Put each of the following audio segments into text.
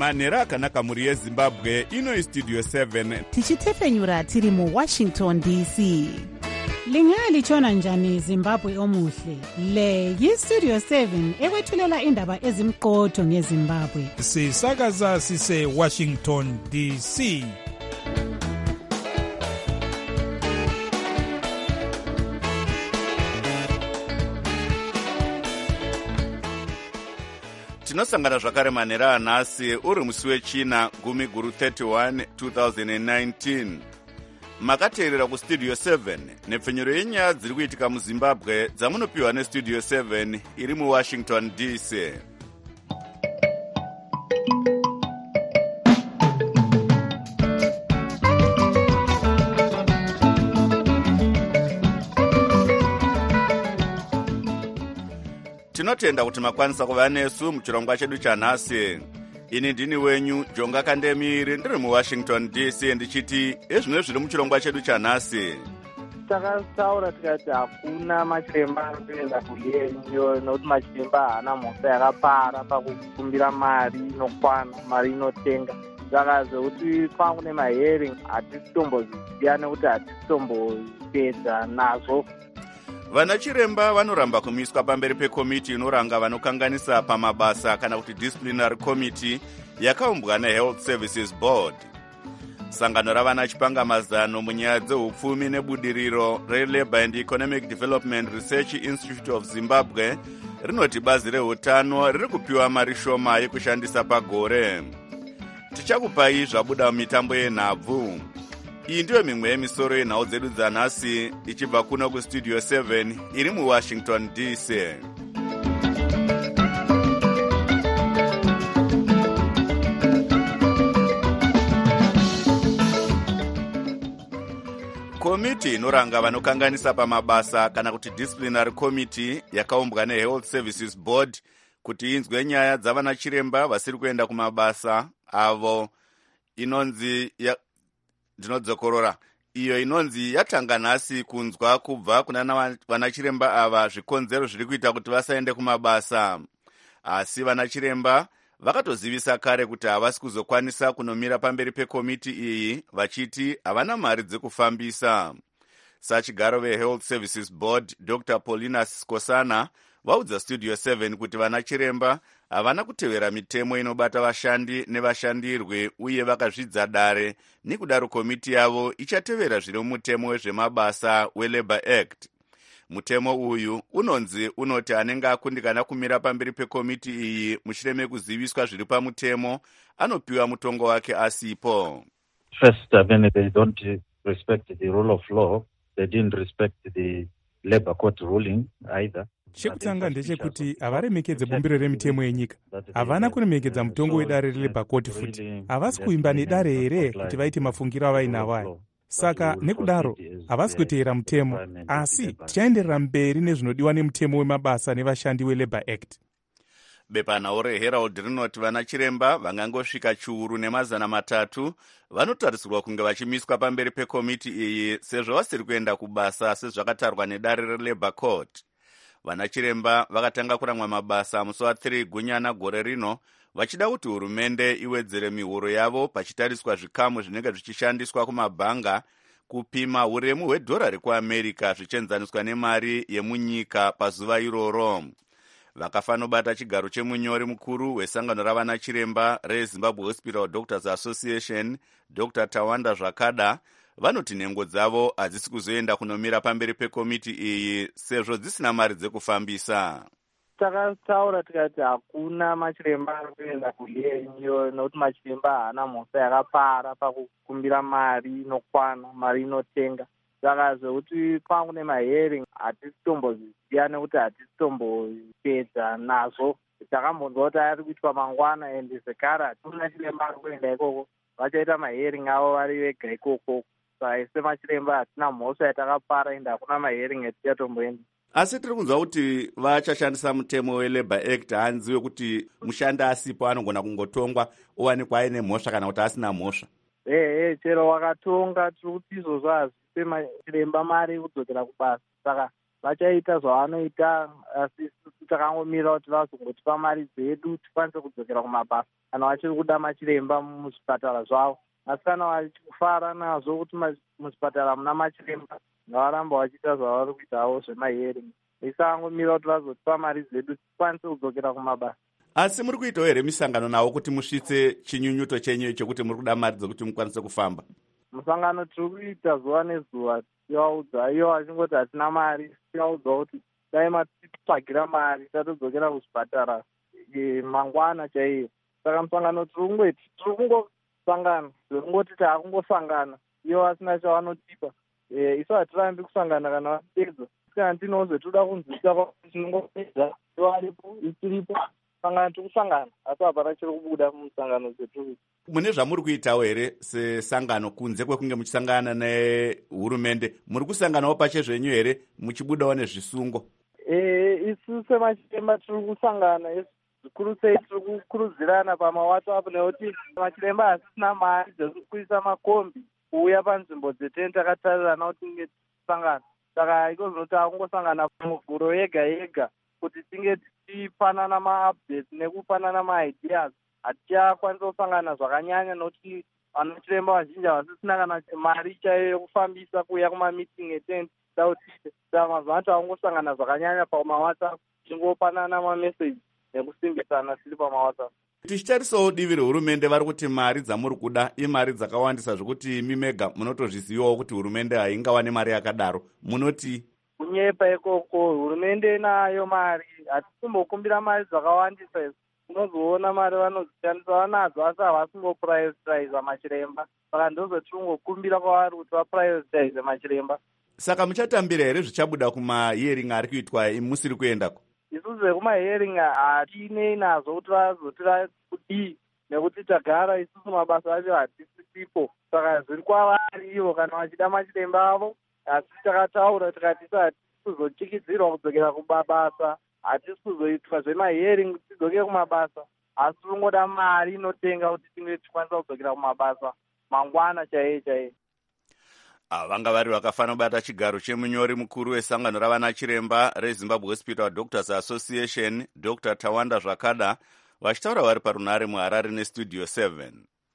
manhero akanaka mhuri yezimbabwe. Ino Studio 7 tichitefenyura tiri muWashington DC. Lingalitshona njani Zimbabwe omuhle? Le yiStudio 7 ekwethulela indaba ezimqotho ngeZimbabwe. Sisakaza sise Washington DC. tinosangana zvakare manhero anhasi uri musi wechina 10/31 2019. makateerera kustudio 7 nepfenyuro yenyaya dziri kuitika muzimbabwe dzamunopiwa nestudio 7 iri muwashington DC. tinotenda kuti makwanisa kuva nesu muchirongwa chedu chanhasi. Ini ndini wenyu Jonga Kandemiri, ndiri muWashington DC, ndichiti ezvino zviri muchirongwa chedu chanhasi. Takataura tikati hakuna machiremba ari kuenda kuhenyo nokuti machiremba haana mhosva yakapara pakukumbira mari inokwana, mari inotenga. Saka zvekuti kwangu nemahearing hatisi tomboziziva nekuti hatisi tombopedza nazvo. Vana chiremba vanoramba kumiswa pamberi pekomiti inoranga vanokanganisa pamabasa kana kuti disciplinary committee yakaumbwa neHealth Services Board. Sangano ravana chipangamazano munyaya dzeupfumi nebudiriro reLabour and Economic Development Research Institute of Zimbabwe rinoti bazi reutano riri kupiwa mari shoma yekushandisa pagore. Tichakupai zvabuda mumitambo yenhabvu. Iyi ndiyo mimwe yemisoro yenhau dzedu dzanhasi ichibva kuno kustudio 7 iri muWashington DC. Komiti inoranga vanokanganisa pamabasa kana kuti disciplinary committee yakaumbwa neHealth Services Board kuti inzwe nyaya dzavana chiremba vasiri kuenda kumabasa avo inonzi ndinodzokorora iyo inonzi yatanga nhasi kunzwa kubva kuna vanachiremba ava zvikonzero zviri kuita kuti vasaende kumabasa. Asi vanachiremba vakatozivisa kare kuti havasi kuzokwanisa kunomira pamberi pekomiti iyi vachiti havana mari dzekufambisa. Sachigaro veHealth Services Board Dr. Paulina Skosana vaudza Studio 7 kuti vanachiremba havana kutevera mitemo inobata vashandi nevashandirwe uye vakazvidza dare, nekudaro komiti yavo ichatevera zviri mumutemo wezvemabasa weLabour Act. Mutemo uyu unoti anenge akundikana kumira pamberi pekomiti iyi mushure mekuziviswa zviri pamutemo anopiwa mutongo wake asipo. First, they don't respect the rule of law. They didn't respect the Labour Court ruling either. Chekutanga ndechekuti havaremekedze bumbiro remitemo yenyika, havana kuremekedza mutongo wedare reLabour Court futi, havasi kuimba nedare here kuti vaite mafungiro avainawo aya. Saka nekudaro havasi kuteera mutemo, asi tichaenderera mberi nezvinodiwa nemutemo wemabasa nevashandi weLabour Act. Bepanhau reHerald rinoti vanachiremba vangangosvika chiuru nemazana matatu vanotarisirwa kunge vachimiswa pamberi pekomiti iyi sezvo vasiri kuenda kubasa sezvakatarwa nedare reLabour Court. Vanachiremba vakatanga kuramwa mabasa musi wa3 Gunyana gore rino vachida kuti hurumende iwedzere mihoro yavo pachitariswa zvikamu zvinenge zvichishandiswa kumabhanga kupima uremu hwedhorari kuAmerica zvichienzaniswa nemari yemunyika pazuva iroro. Vakafanobata chigaro chemunyori mukuru wesangano ravanachiremba reZimbabwe Hospital Doctors Association Dr. Tawanda Zvakada vanoti nhengo dzavo hadzisi kuzoenda kunomira pamberi pekomiti iyi sezvo dzisina mari dzekufambisa. Takataura tikati hakuna machiremba ari kuenda kuhenyo nokuti machiremba haana mhosva yakapara pakukumbira mari inokwana, mari inotenga. Saka zvekuti kwangu nemahearing hatisi tomboziziva nekuti hatisi tombopedza nazvo. Takambonzwa kuti ari kuitwa mangwana ende zvekare hatina chiremba ari kuenda ikoko, vachaita mahearing avo vari vega ikoko. Saise machiremba hatina mhosva yatakapara ende hakuna mahearing etichatomboenda. Asi tiri kunzwa kuti vachashandisa mutemo weLabour Act, hanzi wekuti mushandi asipo anogona kungotongwa owanikwa aine mhosva kana kuti asina mhosva. Chero wakatonga tiri kuti izvozvo hazvipe machiremba mari yekudzokera kubasa. Saka vachaita zvavanoita, asi takangomira kuti vazongotipa mari dzedu tikwanise kudzokera kumabasa kana vachiri kuda machiremba muzvipatara zvavo. Asi kana vachikufara nazvo kuti muzvipatara muna machiremba, ngavaramba vachiita zvavari kuitawo zvemahearing. Isangomira kuti vazotipa mari dzedu tikwanise kudzokera kumabasa. Asi muri kuitawo here misangano navo kuti musvitse chinyunyuto chenyu chekuti muri kuda mari dzekuti mukwanise kufamba? Musangano tiri kuita zuva nezuva tichivaudza, iyo vachingoti hatina mari, tichivaudza kuti dai matitsvagira mari tatodzokera kuzvipatara mangwana chaiyo. Saka musangano tiri kungosangana zvekungoti taakungosangana, iyo vasina chavanotipa. Isu hatirambi kusangana kana vatedza, kana tinozve toda kunzwisa tinongopedza ivaripo ichiripo. Sangano tiri kusangana, asi hapana chiri kubuda mumusangano dzetiri. Mune zvamuri kuitawo here sesangano kunze kwekunge muchisangana nehurumende? Muri kusanganawo pachezvenyu here muchibudawo nezvisungo? Isu semachiremba tiri kusangana, zvikuru sei tiri kukurudzirana pamaWhatsApp nekuti machiremba hasisina mari dzekuisa makombi kuuya panzvimbo dzeteni takatarirana kuti tinge tichisangana. Saka iko zvinoti akungosangana muvhuro yega yega kuti tinge tichipanana ma-updates nekupanana ma-ideas. Hatichakwanisa kusangana zvakanyanya nokuti vanachiremba vazhinji havasisina kana mari chaiyo yokufambisa kuuya kumamiting eteni tautite. Saka mazuva acho akungosangana zvakanyanya pamaWhatsApp, tingopanana mameseji nekusimbisana tiri pamaWhatsApp. Tichitarisawo divi rehurumende, vari kuti mari dzamuri kuda imari dzakawandisa zvokuti imi mega munotozvizivawo kuti hurumende haingawani mari yakadaro. Munoti kunyepa ikoko hurumende nayo mari, hatisimbokumbira mari dzakawandisa. Unozoona mari vanodzishandisa vanadzo, asi havasingoprioritize machiremba. Saka ndozvatiri kungokumbira kwavari kuti vaprioritize machiremba. Saka muchatambira here zvichabuda kumahearing ari kuitwa musiri kuendako? Isu zvekumahearing hatinei nazvo kuti vazotira kudii, nekuti tagara isusu mabasa acho hatisipo. Saka zviri kwavari ivo kana vachida machiremba avo. Asi takataura tikati hatisi kuzochikidzirwa kudzokera kumabasa, hatisi kuzoitwa zvemahearing kuti tidzoke kumabasa, asi tinongoda mari inotenga kuti tinge tichikwanisa kudzokera kumabasa mangwana chaiye chaiye. Vanga vari vakafanira kubata chigaro chemunyori mukuru wesangano ravana chiremba reZimbabwe Hospital Doctors Association, Dr. Tawanda Zvakada, vachitaura vari parunare muHarare neStudio 7.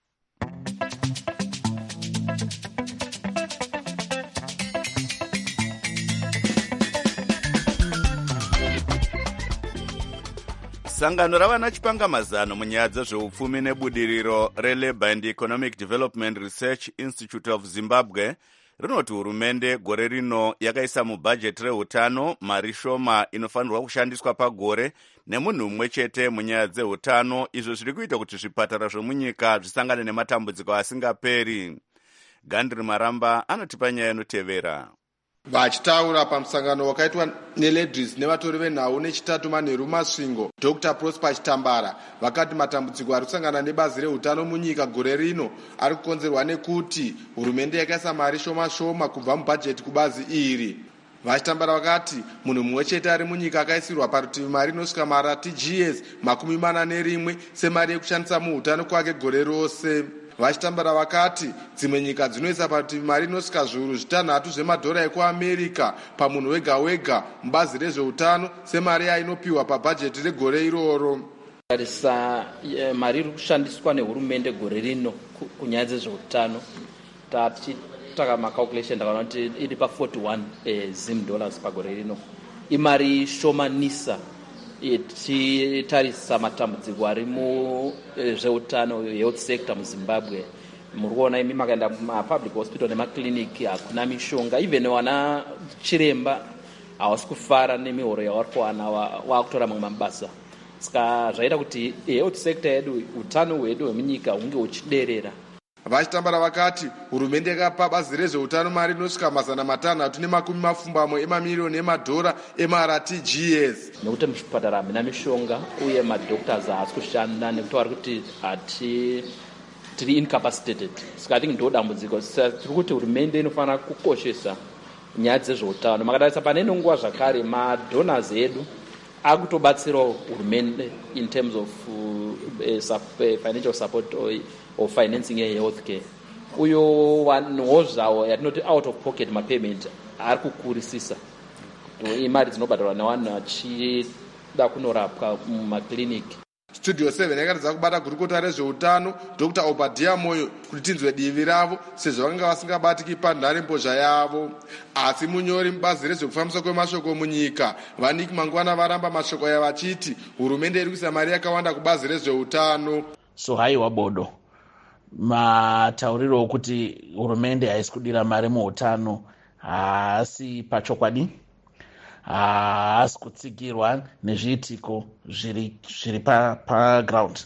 Sangano ravana chipangamazano munyaya dzezveupfumi nebudiriro reLabour and Economic Development Research Institute of Zimbabwe rinoti hurumende gore rino yakaisa mubhajeti reutano mari shoma inofanirwa kushandiswa pagore nemunhu mumwe chete munyaya dzeutano, izvo zviri kuita kuti zvipatara zvemunyika zvisangane nematambudziko asingaperi. Gandri Maramba anotipa nyaya inotevera. Vachitaura pamusangano wakaitwa neLedris nevatori venhau nechitatu manheru masvingo, Dr. Prosper Chitambara vakati matambudziko ari kusangana nebazi reutano munyika gore rino ari kukonzerwa nekuti hurumende yakaisa mari shoma shoma kubva mubhajeti kubazi iri. Vachitambara vakati munhu mumwe chete ari munyika akaisirwa parutivi mari inosvika mara TGS 41 semari yekushandisa muutano kwake gore rose. Vachitambara vakati dzimwe nyika dzinoisa parutivi mari inosvika zviuru 6 zvemadhora ekuAmerica pamunhu wega wega mubazi rezveutano semari yainopiwa pabhajeti regore iroro. Tarisa mari iri kushandiswa nehurumende gore rino kunyaya dzezveutano, tataka macalculation ndakaona kuti iri pa $41 zim pagore rino. Imari shomanisa tichitarisa matambudziko ari muzveutano, health sector muZimbabwe. Muri kuona imi makaenda mapublic hospital nemaclinic hakuna mishonga, even wana chiremba havasi kufara nemihoro yavari kuwana, vakutora mamwe mabasa. Saka zvaita kuti health sector yedu, utano hwedu hwemunyika hunge huchiderera. Vachitambara vakati hurumende yakapa bazi rezveutano mari inosvika $650 emamiliyoni emadhora emaRTGS. Nekuti muzvipatara hamuna mishonga uye madoctors haasi kushanda nekuti vari kuti tiri incapacitated. Saka tingi ndo dambudziko. Tiri kuti hurumende inofanira kukoshesa nyaya dzezveutano. Makatarisa pane nguva zvakare madonors edu akutobatsirawo hurumende in terms of financial support or financing healthcare. Uyo vanhuwo zvavo yatinoti out of pocket mapayment ari kukurisisa. imari dzinobhadharwa nevanhu vachida kunorapwa mumakiriniki. Studio 7 yakaridza kubata gurukota rezveutano Dr. Obadiah Moyo kuti tinzwe divi ravo sezvo vakanga vasingabatiki panhare mbozha yavo. Asi munyori mubazi rezvekufambiswa kwemashoko munyika Vaniki Mangwana varamba mashoko aya vachiti hurumende iri kuisa mari yakawanda kubazi rezveutano. So haiwa bodo matauriro okuti hurumende haisi kudira mari muutano haasi pachokwadi, haasi kutsigirwa nezviitiko zviri paground.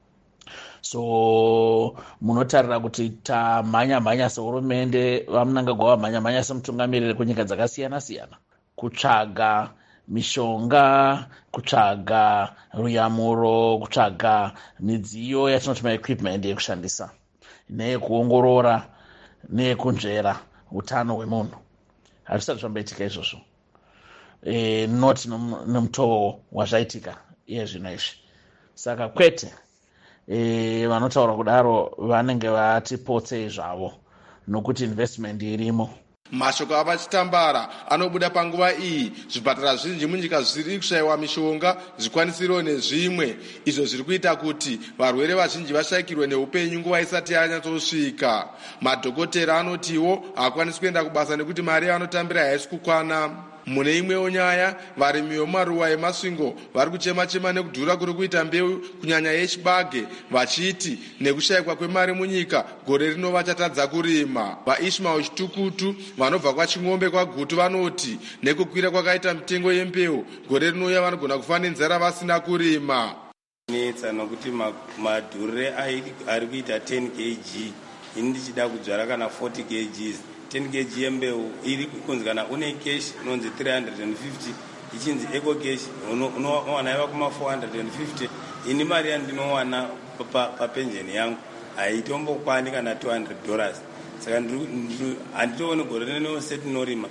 So munotarira kuti tamhanya sehurumende vamunangagwa vamhanya semutungamiriri kunyika dzakasiyana-siyana kutsvaga mishonga, kutsvaga ruyamuro, kutsvaga midziyo yatinoti maequipment yekushandisa neyekuongorora neyekunzvera utano hwemunhu. Hazvisati zvamboitika izvozvo, not nemutoo wazvaitika iye zvino izvi. Saka kwete vanotaura kudaro vanenge vatipotsei zvavo nokuti investment irimo. Mashoko avachitambara anobuda panguva iyi zvipatara zvinji munyika zviri kushayiwa mishonga, zvikwanisiro nezvimwe izvo zviri kuita kuti varwere vazhinji vashayikirwe neupenyu nguva isati yanyatsosvika. Madhokotera anotiwo haakwanisi kuenda kubasa nekuti mari yavanotambira haisi kukwana. Mune imwewo nyaya, varimi vemaruva emasvingo vari kuchema-chema nekudhura kuri kuita mbeu kunyanya yechibage, vachiti nekushayikwa kwemari munyika gore rino vachatadza kurima. VaIshmael Chitukutu vanobva kwaChing'ombe kwaGutu vanoti nekukwira kwakaita mitengo yembeu gore rinouya vanogona kufa nenzara vasina kurima. Netsa nokuti madhurire ari kuita 10 kg, ini ndichida kudzvara kana 40 kg. 10 kg yembeu iri kunzi kana une cash unonzi 350, ichinzi eco cash unowana yava kuma 450. Ini mari yandinowana papensheni yangu haitombokwani kana $200. Saka handitooni gore rino setinorima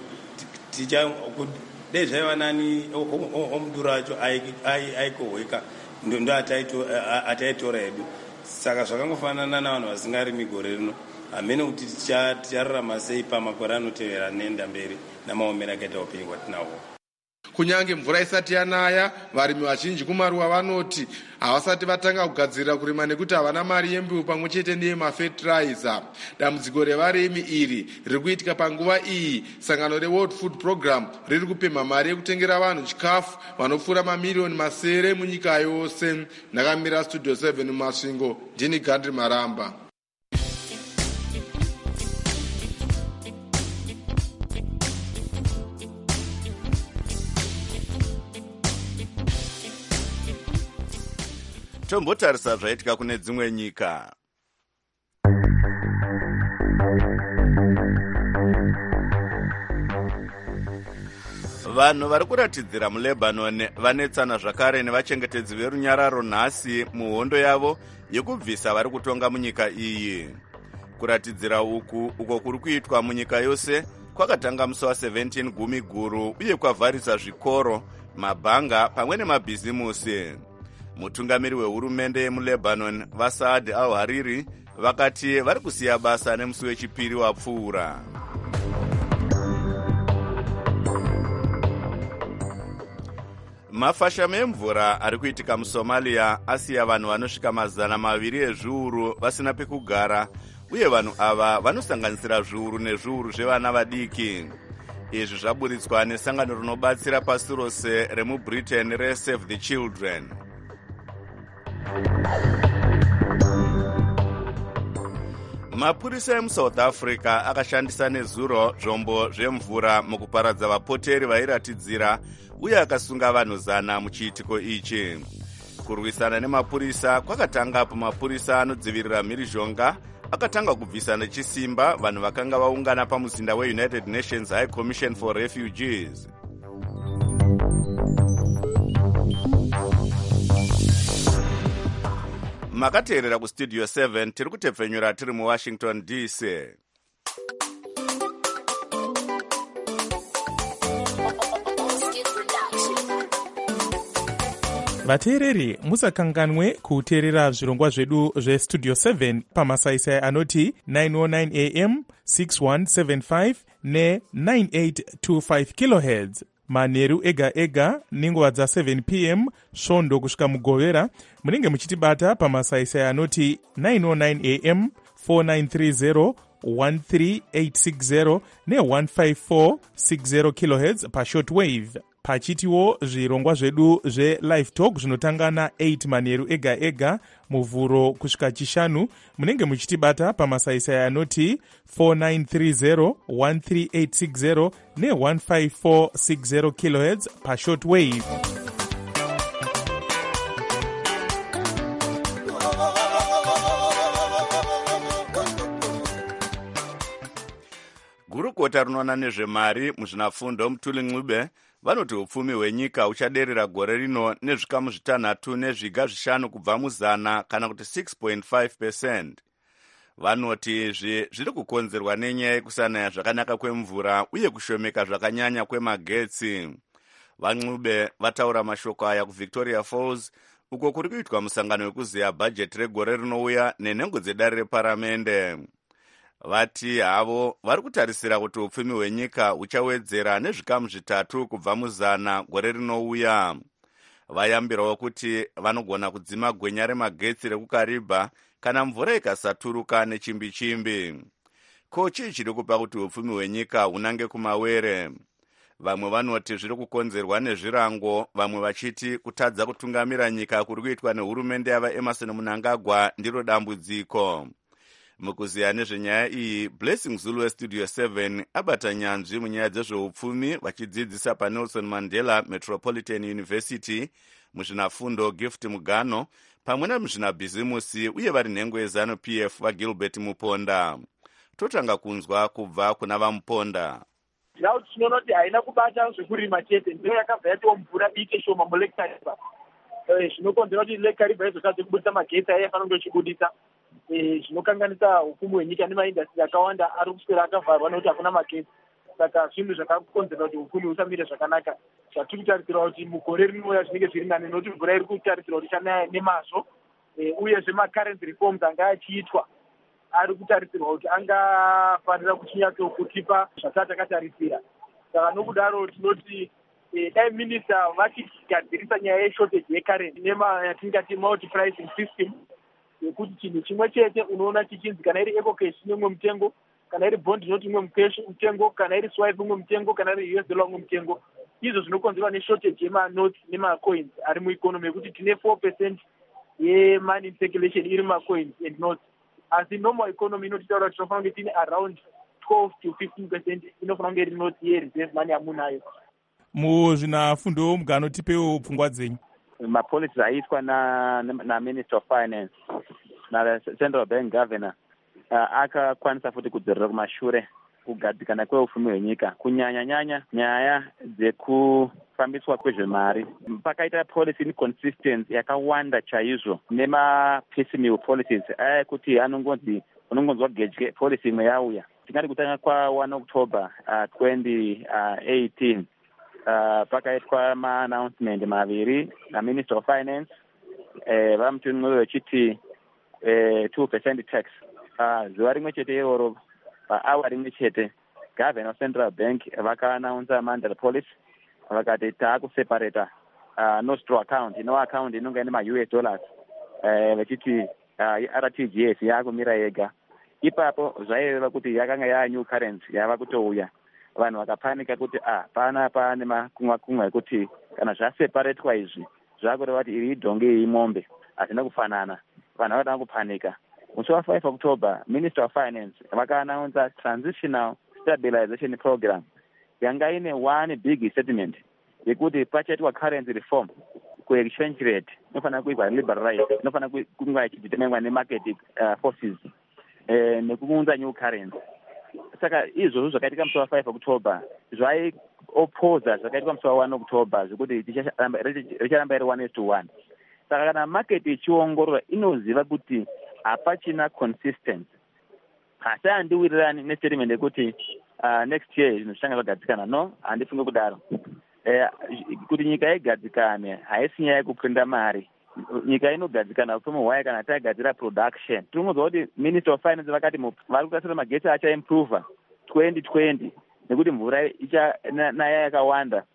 dei zvaiva nani omuduru acho aikohweka ndo ataitora hedu. Saka zvakangofanana navanhu vasingarimi gore rino. Hamene kuti tichararama sei pamakore anotevera nenda mberi namaomero akaita upenyu hwatinawo. Kunyange mvura isati yanaya, varimi vazhinji kumaruwa vanoti havasati vatanga kugadzirira kurima nekuti havana mari yembeu pamwe chete neyemafertilizer. Dambudziko revarimi iri riri kuitika panguva iyi sangano reWorld Food Program riri kupemha mari yekutengera vanhu chikafu vanopfuura mamiriyoni masere munyika yose. Ndakamira Studio 7 mumasvingo, ndini Gandhi Maramba. Tombotarisa zvaitika kune dzimwe nyika. Vanhu vari kuratidzira muLebanon vanetsana zvakare nevachengetedzi verunyararo nhasi muhondo yavo yekubvisa vari kutonga munyika iyi. Kuratidzira uko kuri kuitwa munyika yose kwakatanga musi wa17 gumi guru uye kwavharisa zvikoro, mabhanga pamwe nemabhizimusi. Mutungamiri wehurumende yemuLebanon vaSaad al-Hariri vakati vari kusiya basa nemusi wechipiri wapfuura. Mafashamo emvura ari kuitika muSomalia asiya vanhu vanosvika 200 ezviuru vasina pekugara, uye vanhu ava vanosanganisira zviuru nezviuru zvevana vadiki. Izvi zvaburitswa nesangano rinobatsira pasi rose remuBritain reSave the Children. Mapurisa emuSouth Africa akashandisa nezuro zvombo zvemvura mukuparadza vapoteri vairatidzira uye akasunga vanhu 100 muchiitiko ichi. Kurwisana nemapurisa kwakatanga apo mapurisa anodzivirira mhirizhonga akatanga kubvisa nechisimba vanhu vakanga vaungana pamuzinda weUnited Nations High Commission for Refugees. Makateerera kustudio 7 tiri kutepfenyura tiri muWashington DC. vateereri musakanganwe kuteerera zvirongwa zvedu zvestudio 7 pamasaisai anoti 909 am 6175 ne 9825 kilohertz. manheru ega ega nenguva dza7 p.m. svondo kusvika mugovera. Munenge muchitibata pamasaisai anoti 909 am 4930 13860 ne15460 kHz pashortwave. Pachitiwo zvirongwa zvedu zvelive talk zvinotanga na8 manheru ega ega muvhuro kusvika chishanu. Munenge muchitibata pamasaisai anoti 4930 13860 ne15460 kHz pashortwave. Gurukota rinoona nezvemari muzvinafundo Mutuli Ncube vanoti upfumi hwenyika huchaderera gore rino nezvikamu 6 nezviga 5 kubva muzana kana kuti 6.5%. Vanoti izvi zviri kukonzerwa nenyaya yekusanaya zvakanaka kwemvura uye kushomeka zvakanyanya kwemagetsi. VaNcube vataura mashoko aya kuVictoria Falls uko kuri kuitwa musangano wekuziya bhajeti regore rinouya nenhengo dzedare reparamende. Vati havo vari kutarisira kuti upfumi hwenyika huchawedzera nezvikamu 3 kubva muzana gore rinouya. Vayambirawo kuti vanogona kudzima gwenya remagetsi rekukaribha kana mvura ikasaturuka nechimbi-chimbi. Ko chii chiri kupa kuti upfumi hwenyika hunange kumawere? Vamwe vanoti zviri kukonzerwa nezvirango, vamwe vachiti kutadza kutungamira nyika kuri kuitwa nehurumende yavaEmerson Mnangagwa ndiro dambudziko. Mukuziya nezvenyaya iyi, Blessing Zulu weStudio 7 abata nyanzvi munyaya dzezveupfumi vachidzidzisa paNelson Mandela Metropolitan University muzvinafundo Gift Mugano pamwe nemuzvinabhizimusi uye vari nhengo yeZanu-PF vaGilbert Muponda. Totanga kunzwa kubva kuna vaMuponda. Ndau tinoona kuti haina kubata zvekurima chete, ndiyo yakabva yatiwo mvura dike shoma muLake Kariba. Zvinokonzera kuti Lake Kariba izotadza kubudisa magetsi aifanira kunge ichibudisa. Zvinokanganisa upfumi hwenyika nemaindastri akawanda ari kuswera akavharwa nekuti hakuna magetsi. Saka zvinhu zvakakonzera kuti upfumi husamire zvakanaka. Zvatiri kutarisira kuti mugore rinouya zvinenge zviri nani nokuti mvura iri kutarisirwa kuti ichanaya nemazvo. Uyezve macurrency reforms anga achiitwa ari kutarisirwa kuti angafanira kuchinyatso-kutipa zvatakatarisira. Saka nokudaro tinoti dai minista vachigadzirisa nyaya yeshortage yecurrency yatingati multi-pricing system, yekuti chinhu chimwe chete unoona chichinzi kana iri ecocash imwe mutengo, kana iri bond inoti imwe mutengo, kana iri swipe imwe mutengo, kana iri US dollar imwe mutengo. Izvo zvinokonzerwa neshortage yemanotes nemacoins ari mueconomy, yekuti tine 4% yemoney in circulation iri macoins and notes. Asi normal economy inotitaura kuti tinofanira kunge tine around 12 to 15% inofanira kunge iri notes yereserve money yamunayo. Muzvinafundo Mugano tipewo pfungwa dzenyu. Mapolicies aitwa na Minister of Finance na Central Bank Governor akakwanisa futi kudzorera kumashure kugadzikana kweupfumi hwenyika, kunyanya nyaya dzekufambiswa kwezvemari. Pakaita policy inconsistency yakawanda chaizvo nemapiecemeal policies kuti unongonzwa gedye policy imwe yauya. Tingati kutanga kwa1 October 2018 pakaitwa ma-announcement maviri na Minister of Finance vaMutuli Ncube vachiti 2% tax. Zuva rimwe chete iroro pahour rimwe chete Governor of Central Bank vaka-announce mandatory policy vakati taakuseparata nostro account, ino account inonga ine ma-US dollars vachiti RTGS yaakumira yega. Ipapo zvaireva kuti yakanga yaa new currency yava kutouya. Vanhu vakapanika kuti pane makumwa ekuti kana zvaseparatwa izvi zvakureva kuti iri idhonge iyi mombe hazina kufanana. Vanhu vakatanga kupanika. Musi wa5 October Minister of Finance vaka-announce transitional stabilization program yanga ine one big statement yekuti pachaitwa currency reform ku-exchange rate inofanira kuitwa liberalized, inofanira kunga ichideterminwa nemarket forces nekuunza new currency. Saka izvozvo zvakaitika musi wa5 October zvaiopposa zvakaitika musi wa1 October zvekuti richaramba iri 1:1. Saka kana market ichiongorora inoziva kuti hapachina consistency. Asi handiwirirani nestatement yekuti next year zvinhu zvichanga zvagadzikana. No, handifunge kudaro. Kuti nyika igadzikane haisi nyaya yekuprinda mari. Nyika inogadzikana upfumi hwayo kana tagadzira production. Tinoziva kuti Minister of Finance vakati vari kutasira magetsi achaimprova 2020 nekuti mvura ichanaya yakawanda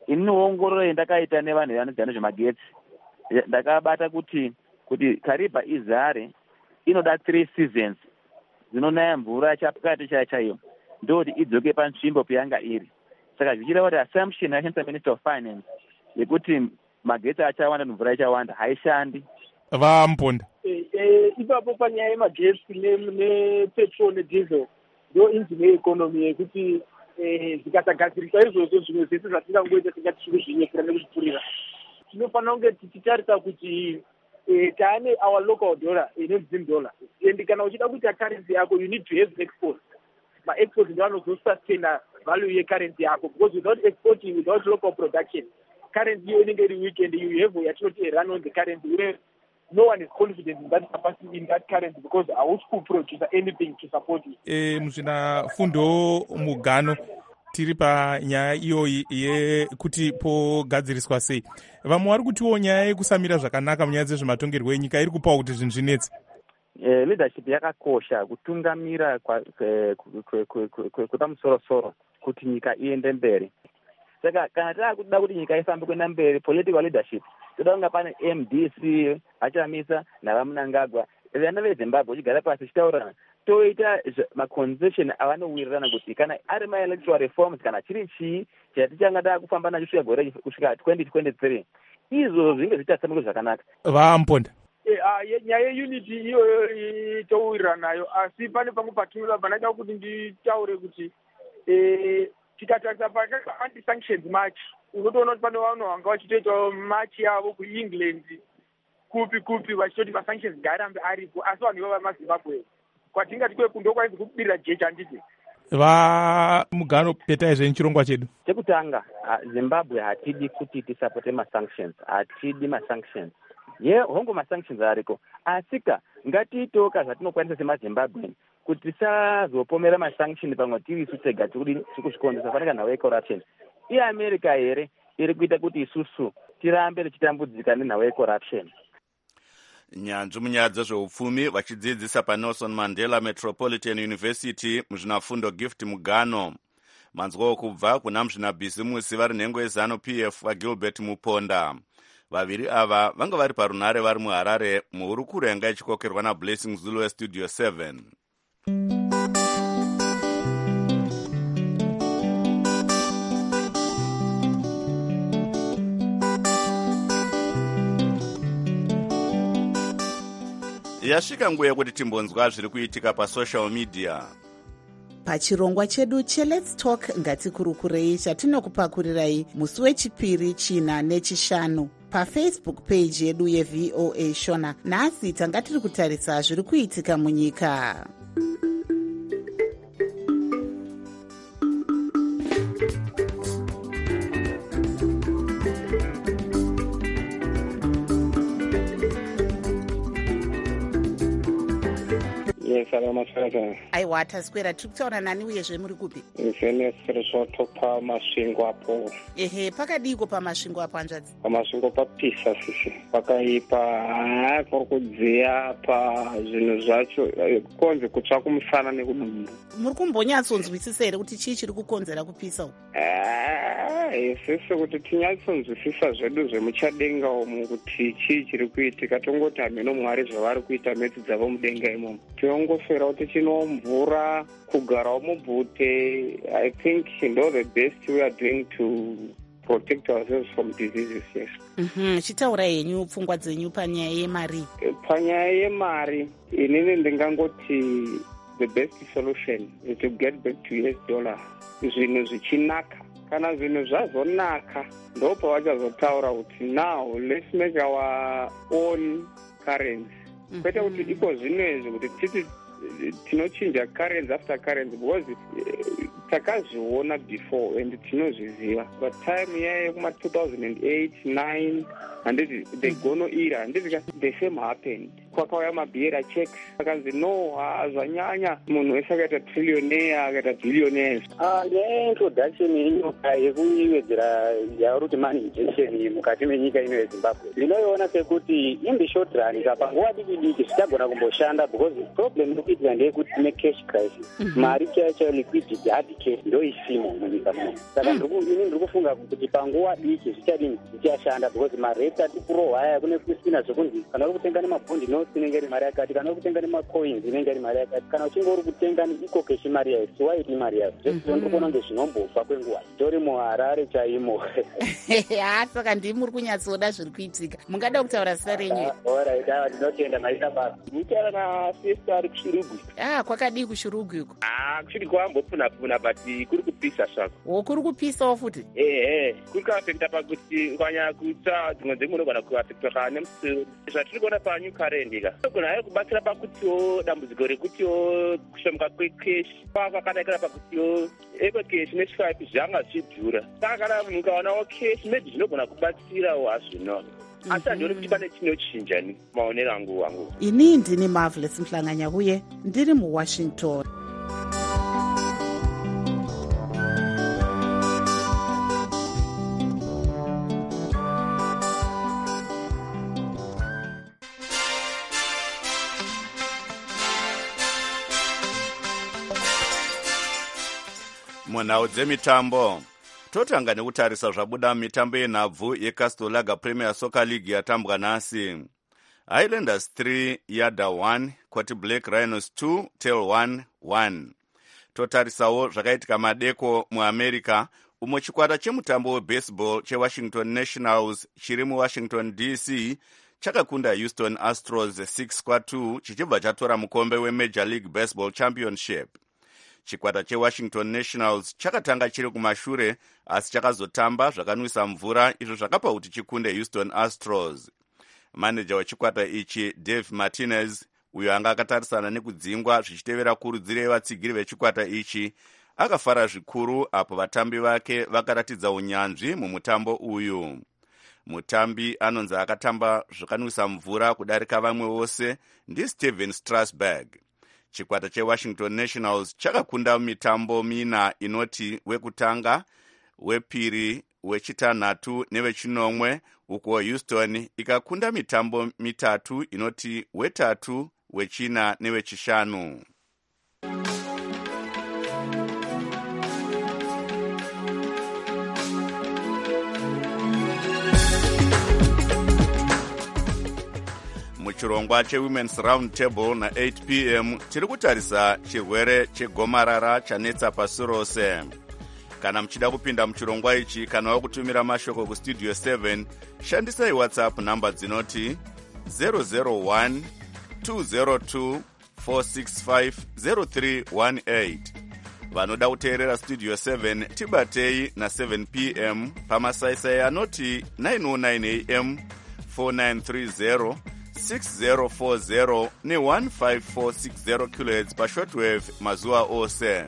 ini ongororo yandakaita nevanhu vanodzana nezvemagetsi ndakabata kuti kariba izare inoda 3 seasons dzinonaya mvura chapakati chaiyo ndoti idzoke panzvimbo peyanga iri. Saka zvichireva kuti assumption yakashandisa Minister of Finance yekuti magetsi achawanda mvura ichawanda haishandi. Vamponda ipapo panyaya yemagetsi nepetrol nediesel ndo injini yeekonomi yekuti zikasagadziriswa izvozvo zvimwe zvese zvatingangoita tingati tikuzvinyekera nekuzvipfurira. Tinofanira kunge tichitarisa kuti taane our local dollar inonzi dollar and kana uchida kuita currency yako you need to have export. Ma-export ndo anozosustaina value yecurrency yako because without exporting, without local production, currency iyo inenge iri weak and you have yatinoti run on the currency where no one is confident in that capacity in that currency because hausi kuproduce anything to support it. Muzvina fundo mugano tiri panyaya iyoyi yekuti pogadziriswa sei. Vamwe vari kutiwo nyaya yekusamira zvakanaka munyaya dzezvematongerwo enyika iri kupawo kuti zvinhu zvinetsi. Leadership yakakosha kutungamira kwepamusoro-soro kuti nyika iende mberi. Saka kana takuda kuti nyika ifambe kuenda mberi, political leadership toda kunga pane MDC achamisa navamunangagwa vana veZimbabwe chigara pasi chitaurana toita maconcession avanowirirana kuti kana ari ma-electoral reforms kana chiri chii chatichangada kufamba nacho kusvika 2023 izvo zvinge zvichasamuka zvakanaka. Vamponda nyaya yeunity iyoyo touwirira nayo asi pane pamwe patinobva ndaida kuti nditaure kuti tikatarisa anti-sanctions march unotoona kuti pane vanhu vanga vachitoitawo march yavo kuengland kupi vachitoti masanctions ngaarambe aripo asi vanhu ivavo vamazimbabwe kwatingati kwekundo kwainzi kubirira jecha handiti vamugano petaizve nechirongwa chedu chekutanga. Zimbabwe hatidi kuti tisapote masanctions, hatidi masanctions. Hongo masanctions ariko asika ngatiitoka zvatinokwanisa semazimbabwe kuti tisazopomera masanction pamwe tirisu tega tikuzvikonzesa fanira nhau yecorruption. America here iri kuita kuti isusu tirambe tichitambudzika nenhau yecorruption. Nyanzvi munyaya dzezveupfumi vachidzidzisa paNelson Mandela Metropolitan University muzvinafundo Gift Mugano. Manzwa kubva kuna muzvinabhizimusi vari nhengo yeZANU-PF vaGilbert Muponda. Vaviri ava vanga vari parunare vari muHarare muhurukuro yanga ichikokerwa naBlessing Zulu weStudio 7. Yasvika nguva yekuti timbonzwa zviri kuitika pasocial media. Pachirongwa chedu cheLet's Talk ngatikurukurei chatinokupakurirai musi wechipiri, china nechishanu pafacebook page yedu yeVOA Shona. Nhasi tanga tiri kutarisa zviri kuitika munyika. Aiwa taswera tiri kutaura nani uyezve muri kupi? Venesresvoto pamasvingo apo. Ehe, pakadiko pamasvingo apo hanzvadzi? Pamasvingo papisa sisi pakaipa kuri kudziya pazvinhu zvacho konzi kutsva kumusana nekudumbu. Muri kumbonyatsonzwisisa here kuti chii chiri kukonzera kupisa uku? Isisi kuti tinyatsonzwisisa zvedu zvemuchadenga umu kuti chii chiri kuitika tongoti hameno Mwari zvavari kuita metsi dzavo mudenga imomo tiongoswera kuti chino mvura kugarawo mubvute. I think ndo the best we are doing to protect ourselves from diseases. Yes. Chitaura henyu pfungwa dzenyu panyaya yemari? Panyaya yemari inini ndingangoti the best solution is to get back to US dollar. Zvinhu zvichinaka kana zvinhu zvazonaka ndo pavachazotaura kuti now let's make our own currency. Kwete kuti iko zvinezvi kuti titi tinochinja currency after currency because takazviona before and tinozviziva but time yayo kuma 2008-9 handiti the gono era handiti the same happened. kwakauya mabhiera checks akanzi no zvanyanya munhu wese akaita trillionaire akaita billionaires. Ndeintroduction yenyika yekuiwedzera yauri money injection mukati menyika ino yeZimbabwe ndinoiona sekuti in the short run panguva diki zvichagona kumboshanda because problem irikuitika ndeyekuti tine cash crisis. Mari chaiyo liquidity hard cash ndoisimo munyika muno. Saka ini ndiri kufunga kuti panguva diki zvichashanda because marate ati kurohwa aya kune kusina zvokunzi kana uri kutenga nemabhondi notes inenge iri mari yakati, kana uri kutenga nemacoins inenge iri mari yakati, kana uchinge uri kutenga neiko cash mari yayo siwaiti mari yayo zvesizvo ndiri kuona ngezvinombobva kwenguva tori muharare chaimo. Saka ndimi muri kunyatsoda zviri kuitika. Mungada kutaura zita renyu? Alright, ndinotenda maita basa. Nditaura naSister ari kuShurugwi. Kwakadii kuShurugwi uko? KuShurugwi kwambopfuna but kuri kupisa zvako. Kuri kupisawo futi? Kuri kuafekta pakuti ukanyanya kuita dzimwe dzenguva unogona kuafekta nemusoro. Zvatiri kuona panew current ka unogona hayo kubatsira pakutiwo dambudziko rekutiwo kushomoka kwecash kwakadaikira pakutiwo cash ne5 zvanga zvichidhura. Saka kana munhu ukaonawo cash maybe zvinogona kubatsirawo hazvino. Asi handioni kuti pane chinochinja ni maonero angu. Ini ndini Marvelous Mhlanganya uye ndiri muWashington. Munhau dzemitambo totanga nekutarisa zvabuda mitambo yenhabvu yeCastle Lager Premier Soccer League yatambwa nhasi. Highlanders 3 Yada 1 kwati Black Rhinos 2 Tail 1. Totarisawo zvakaitika madeko muAmerica umwe chikwata chemutambo webaseball cheWashington Nationals chiri muWashington DC chakakunda Houston Astros 6-2 chichibva chatora mukombe weMajor League Baseball Championship. Chikwata cheWashington Nationals chakatanga chiri kumashure asi chakazotamba zvakanwisa mvura izvo zvakapa kuti chikunde Houston Astros. Manager wechikwata ichi Dave Martinez uyo anga akatarisana nekudzingwa zvichitevera kurudziro yevatsigiri vechikwata ichi akafara zvikuru apo vatambi vake vakaratidza unyanzvi mumutambo uyu. Mutambi anonzi akatamba zvakanwisa mvura kudarika vamwe vose ndiSteven Strasburg. Chikwata cheWashington Nationals chakakunda mitambo 4 inoti wekutanga, wepiri, wechitanhatu newechinomwe, uko Houston ikakunda mitambo 3 inoti wetatu, wechina newechishanu. Muchirongwa cheWomen's Round Table na 8 p.m. tiri kutarisa chirwere chegomarara chanetsa pasi rose. Kana muchida kupinda muchirongwa ichi kana wakutumira mashoko kustudio 7 shandisai WhatsApp namba dzinoti 001 202 465 0318. Vanoda kuteerera studio 7 tibatei na 7 p.m. pamasaisai anoti 909 am 4930 6040 ne 15460 kHz pashortwave mazuva ose.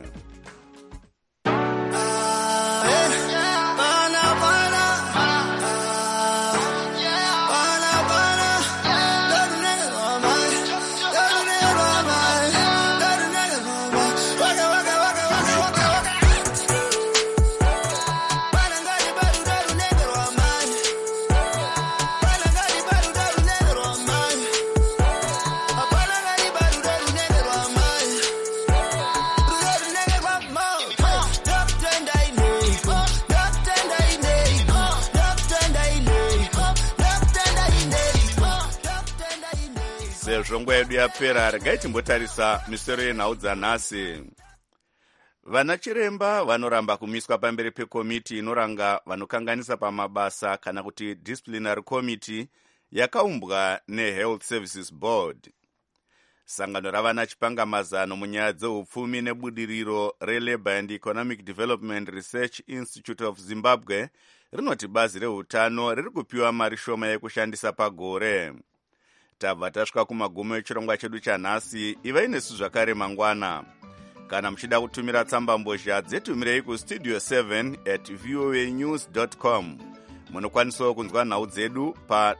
Zvongwa yedu yapera regai timbotarisa misoro yenhau dzanhasi. Vana chiremba vanoramba kumiswa pamberi pekomiti inoranga vanokanganisa pamabasa kana kuti disciplinary committee yakaumbwa neHealth Services Board. Sangano ravana chipangamazano munyaya dzeupfumi nebudiriro reLabour and Economic Development Research Institute of Zimbabwe rinoti bazi reutano riri kupiwa mari shoma yekushandisa pagore. Tabva tasvika kumagumo echirongwa chedu chanhasi. Ivai nesu zvakare mangwana. Kana muchida kutumira tsamba mbozha dzetumirei kustudio 7@voanews.com. munokwanisawo kunzwa nhau dzedu pa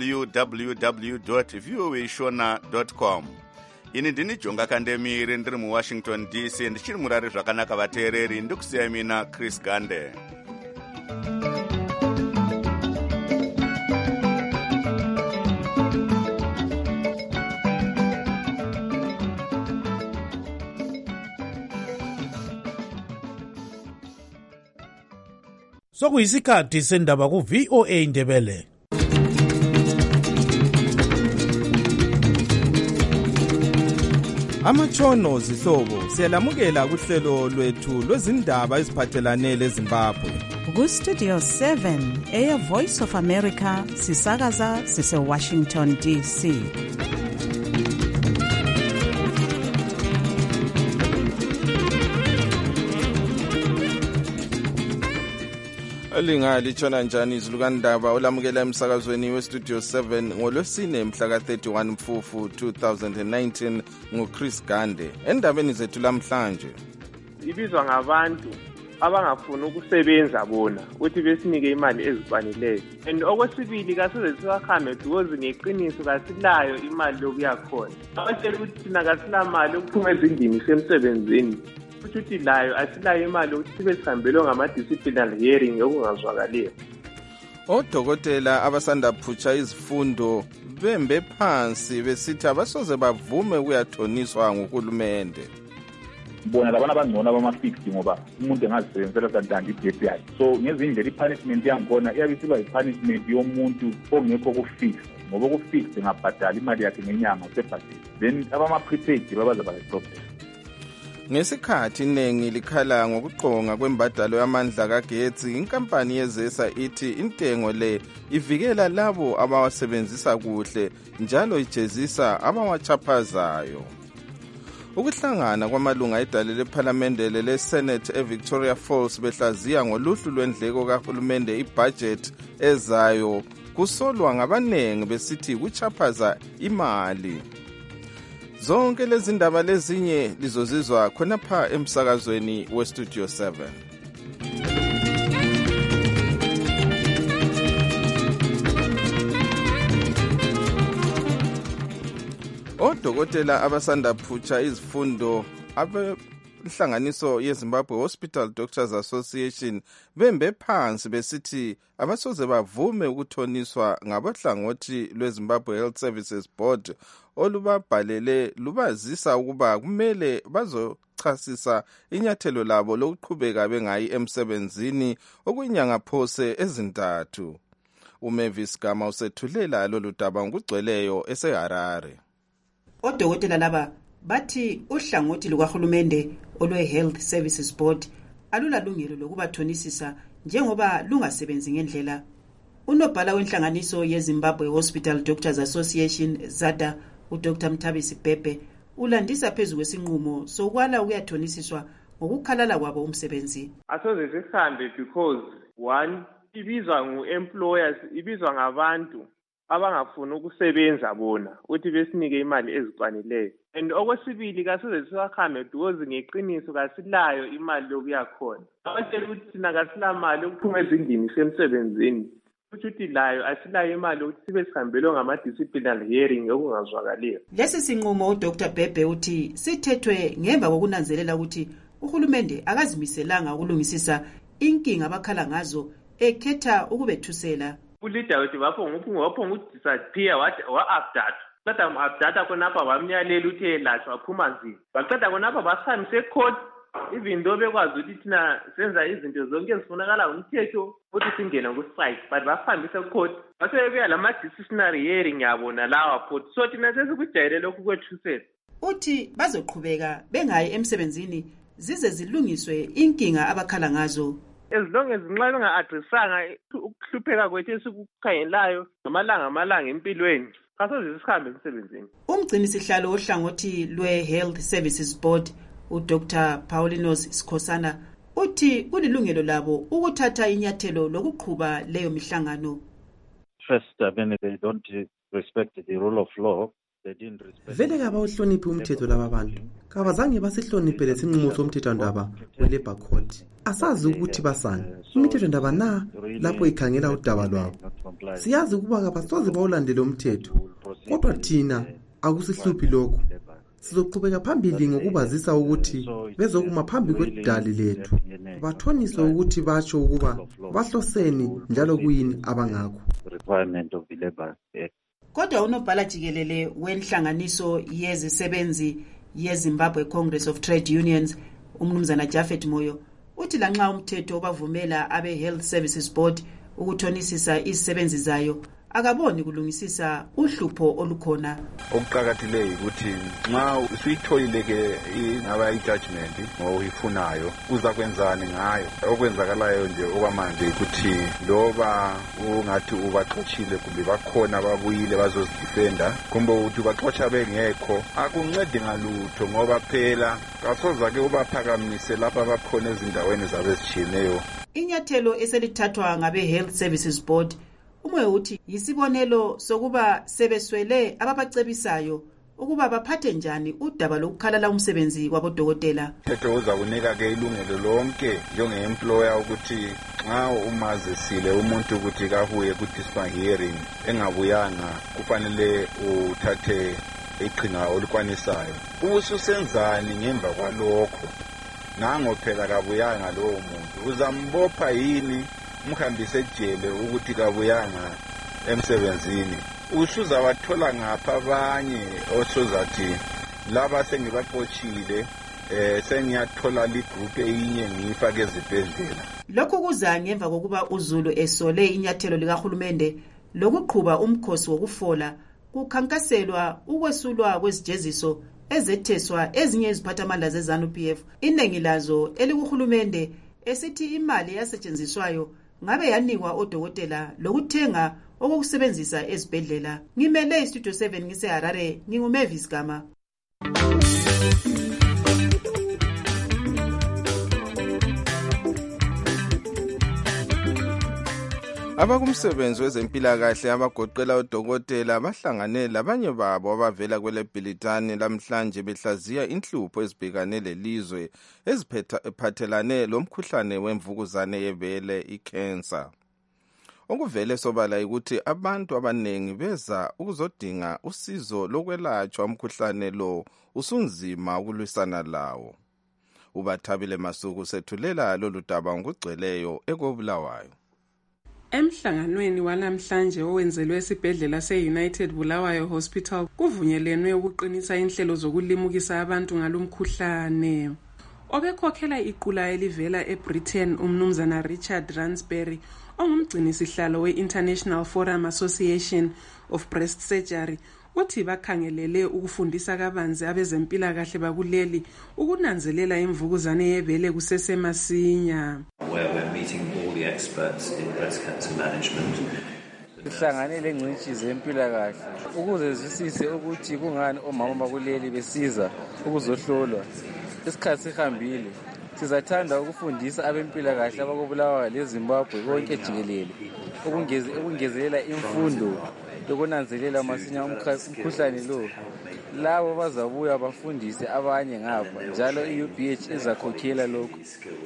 www.voashona.com. ini ndini Jonga Kandemire ndiri muWashington DC ndichiri murari zvakanaka vateereri ndikusiyai mina Chris Gande. Sokuyisikhathi sendaba ku VOA Ndebele. Amatshono zihlobo siyalamukela kuhlelo lwethu lwezindaba eziphathelane leZimbabwe. Ku Studio 7 Air Voice of America sisakaza sise Washington DC. Linga litshona njani izilukandaba olamukela emsakazweni weStudio 7 ngolwesine mhla ka-31 Mfufu 2019 nguChris Gande. Endabeni zethu lamhlanje ibizwa ngabantu abangafuni ukusebenza bona uthi besinike imali ezifaneleyo, and okwesibili kasize siwahambe because ngeqiniso kasilayo imali yokuya khona. Abatshela ukuthi thina kasilamali yokuphuma ezindlini semsebenzini, ukuthi layo asilayo imali ukuthi sibe sihambelwe ngama-disciplinary hearing okungazwakaliyo. Odokotela abasanda phutsha izifundo bembe phansi besithi abasoze bavume ukuyathoniswa nguhulumende. Bona labana abangcono abama-fixed ngoba umuntu engazisebenzela kanti i-BPI. So ngezindlela i-punishment yangikhona iyabe siba i-punishment yomuntu ongekho ku-fixed, ngoba ku-fixed engabhadala imali yakhe ngenyanga usebhadele. Then abama-prepaid babazaba le-problem. Ngesikhathi iningi likhala ngokuqonga kwembadalo yamandla kagetsi, inkampani yezesa ithi intengo le ivikela labo abawasebenzisa kuhle njalo ijezisa abawachaphazayo. Ukuhlangana kwamalunga edale lephalamende le-Senate eVictoria Falls behlaziya ngoluhlu lwendleko kahulumende ibudget ezayo kusolwa ngabanengi besithi kuchaphaza imali. Zonke lezi ndaba lezinye lizozizwa khonapha emsakazweni weStudio 7. Odokotela abasanda phutsha izifundo inhlanganiso yeZimbabwe Hospital Doctors Association bembe phansi besithi abasoze bavume ukuthoniswa ngabahlangothi lweZimbabwe Health Services Board olubabhalele lubazisa ukuba kumele bazochasisa inyathelo labo lokuqhubeka bengayi emsebenzini okuyinyanga phose ezintathu. uMavis Gama usethulela lolu daba ngokugcweleyo eseHarare. Odokotela laba bathi uhlangothi lukahulumende olwe-Health Services Board alulalungelo lokubathonisisa njengoba lungasebenzi ngendlela. Unobhala wenhlanganiso yeZimbabwe Hospital Doctors Association ZADA uDr Mthabisi Bhebhe ulandisa phezu kwesinqumo sokwala ukuyathonisiswa ngokukhalala kwabo umsebenzi. Asoze sihambe because one, ibizwa ngu-employers, ibizwa ngabantu abangafuni ukusebenza bona uthi besinike imali ezifaneleyo, and okwesibili kasize siwahambe because ngeqiniso kasilayo imali yokuya khona. Abatshela ukuthi thina kasilamali yokuphuma ezindlini semsebenzini, ukuthi layo asilayo imali yokuthi sibe sihambelwe ngama-disciplinary hearing okungazwakaliyo. Lesi sinqumo uDr Bhebhe uthi sithethwe ngemva kokunanzelela ukuthi uhulumende akazimiselanga ukulungisisa inkinga abakhala ngazo ekhetha ukubethusela. Ulida wethi waphonga udisappear wa-updata. Qeda mu-updata khonapha wamnyalela ukuthi elashwa waphuma nzima. Baqeda khonapha basihambise ecourt, even though bekwazi ukuthi thina senza izinto zonke ezifunakala umthetho ukuthi singene ku-strike, but basihambise ecourt. Basebebuya lama-disciplinary hearing yabo nalawa photo. So thina sesikujayele lokhu kwethusela. Uthi bazoqhubeka bengayi emsebenzini zize zilungiswe inkinga abakhala ngazo. As long as nxa benga-adresanga ukuhlupheka kwethu esikukhangelayo ngamalanga empilweni, kasoze sihambe emsebenzini. Umgcini sihlalo ohlangothi lwe-Health Services Board uDr Paulinus Sikhosana uthi kulilungelo labo ukuthatha inyathelo lokuqhuba leyo mihlangano. First, they don't respect the rule of law. vele kabawuhloniphi umthetho laba bantu, kabazange basihloniphe lesinqumo somthethwandaba we-Labour Court. Asazi ukuthi basani imithethwandaba na lapho ikhangela udaba lwabo. Siyazi ukuba kabasoze bawulandele umthetho, kodwa thina akusihluphi lokho. Sizoqhubeka phambili ngokubazisa ukuthi bezokuma phambi kwedali lethu, bathoniswe ukuthi batsho ukuba bahloseni njalo kuyini abangakho. Kodwa unobhala jikelele wenhlanganiso yezisebenzi yeZimbabwe Congress of Trade Unions, umnumzana Japhet Moyo, uthi lanxa umthetho obavumela abe-Health Services Board ukuthonisisa izisebenzi zayo, akaboni kulungisisa uhlupho olukhona. Okuqakathile ukuthi nxa usuyitholile ke ingaba i-judgment ngoyifunayo uza kwenzani ngayo. Okwenzakalayo nje okwamanje ukuthi loba ungathi ubaxoshile kumbe bakhona babuyile bazozidefenda kumbe ukuthi ubaxosha bengekho, akuncedi ngalutho ngoba phela kasoza ke ubaphakamise lapha bakhona ezindaweni zabo ezitshiyeneyo. Inyathelo eselithathwa ngabe-Health Services Board umoya uthi yisibonelo sokuba sebeswele ababacebisayo ukuba baphathe njani udaba lokukhalala umsebenzi kwabodokotela. Umthetho uza kunika ke ilungelo lonke njenge-employer ukuthi nxa umazisile umuntu ukuthi kabuye ku-discipline hearing engabuyanga kufanele uthathe iqhinga olukwanisayo. Ususenzani ngemva kwalokho? Nango phela kabuyanga lowo muntu, uzambopha yini umhambise ejele ukuthi kabuyanga emsebenzini? Usuza wathola ngapha abanye osozathi laba sengibaxoshile sengiyathola ligroup eyinye ngiyifake ezibhedlela. Lokhu kuza ngemva kokuba uZulu esole inyathelo likahulumende lokuqhuba umkhosi wokufola kukhankaselwa ukwesulwa kwezijeziso ezetheswa ezinye iziphathamandla ze-ZANU-PF, iningi lazo elikuhulumende esithi imali yasetshenziswayo ngabe yanikwa odokotela lokuthenga okokusebenzisa ezibhedlela. Ngimele iStudio 7 ngiseHarare, nginguMavis Gama. Abakumsebenzi wezempilakahle abagoqela udokotela bahlangane labanye babo abavela kweleBhilitani lamhlanje behlaziya inhlupho ezibhekane lelizwe eziphathelane lomkhuhlane wemvukuzane yebele icancer. Okuvele sobala ukuthi abantu abanengi beza ukuzodinga usizo lokwelatshwa umkhuhlane lo usunzima ukulwisana lawo. uBathabile Masuku sethulela lolu daba ngokugcweleyo ekobulawayo. Emhlanganweni walamhlanje owenzelwe esibhedlela se-United Bulawayo Hospital kuvunyelene ukuqinisa inhlelo zokulimukisa abantu ngalomkhuhlane. Obekhokhela iqula elivela eBritain umnumzana Richard Ransberry ongumgcinisihlalo we-International Forum Association of Breast Surgery uthi bakhangelele ukufundisa kabanzi abezempilakahle bakuleli ukunanzelela imvukuzane yebele kusesemasinya. We're meeting all the experts in breast cancer management. Sihlanganele ngcitshi zempilakahle ukuze zisise ukuthi kungani omama bakuleli besiza ukuzohlolwa. Isikhathi sihambile. Sizathanda ukufundisa abempilakahle abakubulawayo leZimbabwe konke jikelele ukungezelela imfundo yokunanzelela masinya umkhuhlane lo. Labo bazabuya bafundise abanye ngapha njalo iUBH izakhokhela lokho.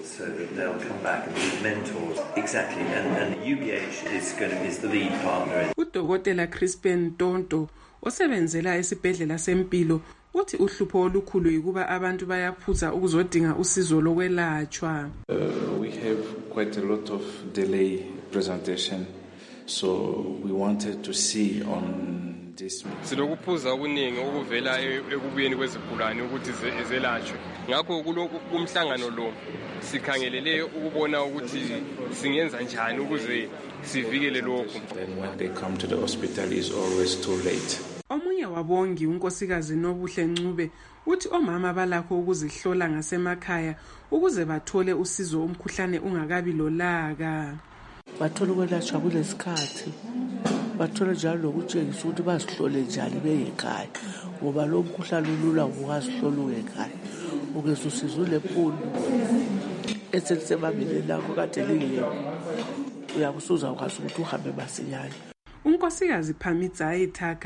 Exactly, and the UBH is the lead partner. Udokotela Crispin Tonto osebenzela esibhedlela sempilo uthi uhlupho olukhulu yikuba abantu bayaphuza ukuzodinga usizo lokwelatshwa. We have quite a lot of delay presentation, so we wanted to see on this. Silokuphuza okuningi okuvela ekubuyeni kwezigulane ukuthi zelashwe. Ngakho kumhlangano lo sikhangelele ukubona ukuthi singenza njani ukuze sivikele lokho. And when they come to the hospital is always too late. Omunye wabongi unkosikazi Nobuhle Ncube uthi omama balakho ukuzihlola ngasemakhaya ukuze bathole usizo umkhuhlane ungakabi lolaka. Bathola ukwelatshwa kulesikhathi. Bathola njalo lokutshengisa ukuthi bazihlole njani beyekhaya ngoba lo mkhuhlane ulula ukuzihlola ekhaya. Ukese usizo lephundu esesemabili lakho kade lingekho. Uyakusuza ukwazi ukuthi uhambe masinyane. Unkosikazi Phamitsa Ithaka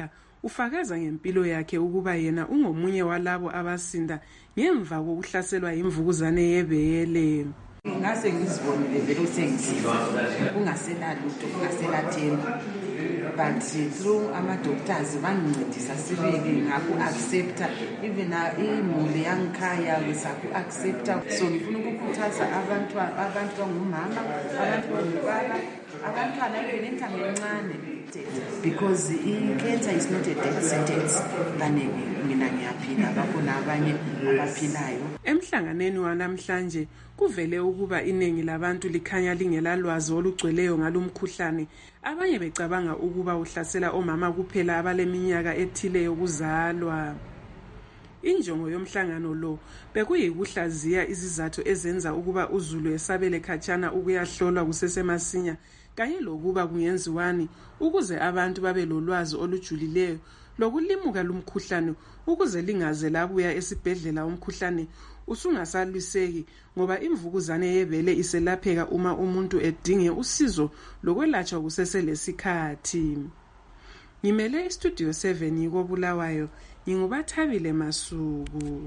ufakaza ngempilo yakhe ukuba yena ungomunye walabo abasinda ngemva kokuhlaselwa imvukuzane yebele. Ngase ngizibonile vele sengiziva kungasela lutho kungaselathemba, but through ama-doctors bangincedisa sibeke ngaku-accepta even imuli yangikhaya ngisaku-accepta. So ngifuna ukukhuthaza abantu bangumama, abantu bangubaba, abantwana even entanga encane, because i-cancer is not a death sentence. Mina ngiyaphila, bakhona abanye abaphilayo. Emhlanganeni wanamhlanje kuvele ukuba iningi labantu likhanya lingelalwazi olugcweleyo ngalomkhuhlane. Abanye becabanga ukuba uhlasela omama kuphela abaleminyaka ethile yokuzalwa. Injongo yomhlangano lo bekuyikuhlaziya izizathu ezenza ukuba uZulu esabele khatshana ukuyahlolwa kusesemasinya, kanye lokuba kungenziwani ukuze abantu babe lolwazi olujulileyo lokulimuka lumkhuhlane ukuze lingaze labuya esibhedlela umkhuhlane usungasalwiseki, ngoba imvukuzane yebele iselapheka uma umuntu edinge usizo lokwelatshwa kuseselesikhathi. Ngimele istudio 7 yikoBulawayo, ngingubathabile Masuku.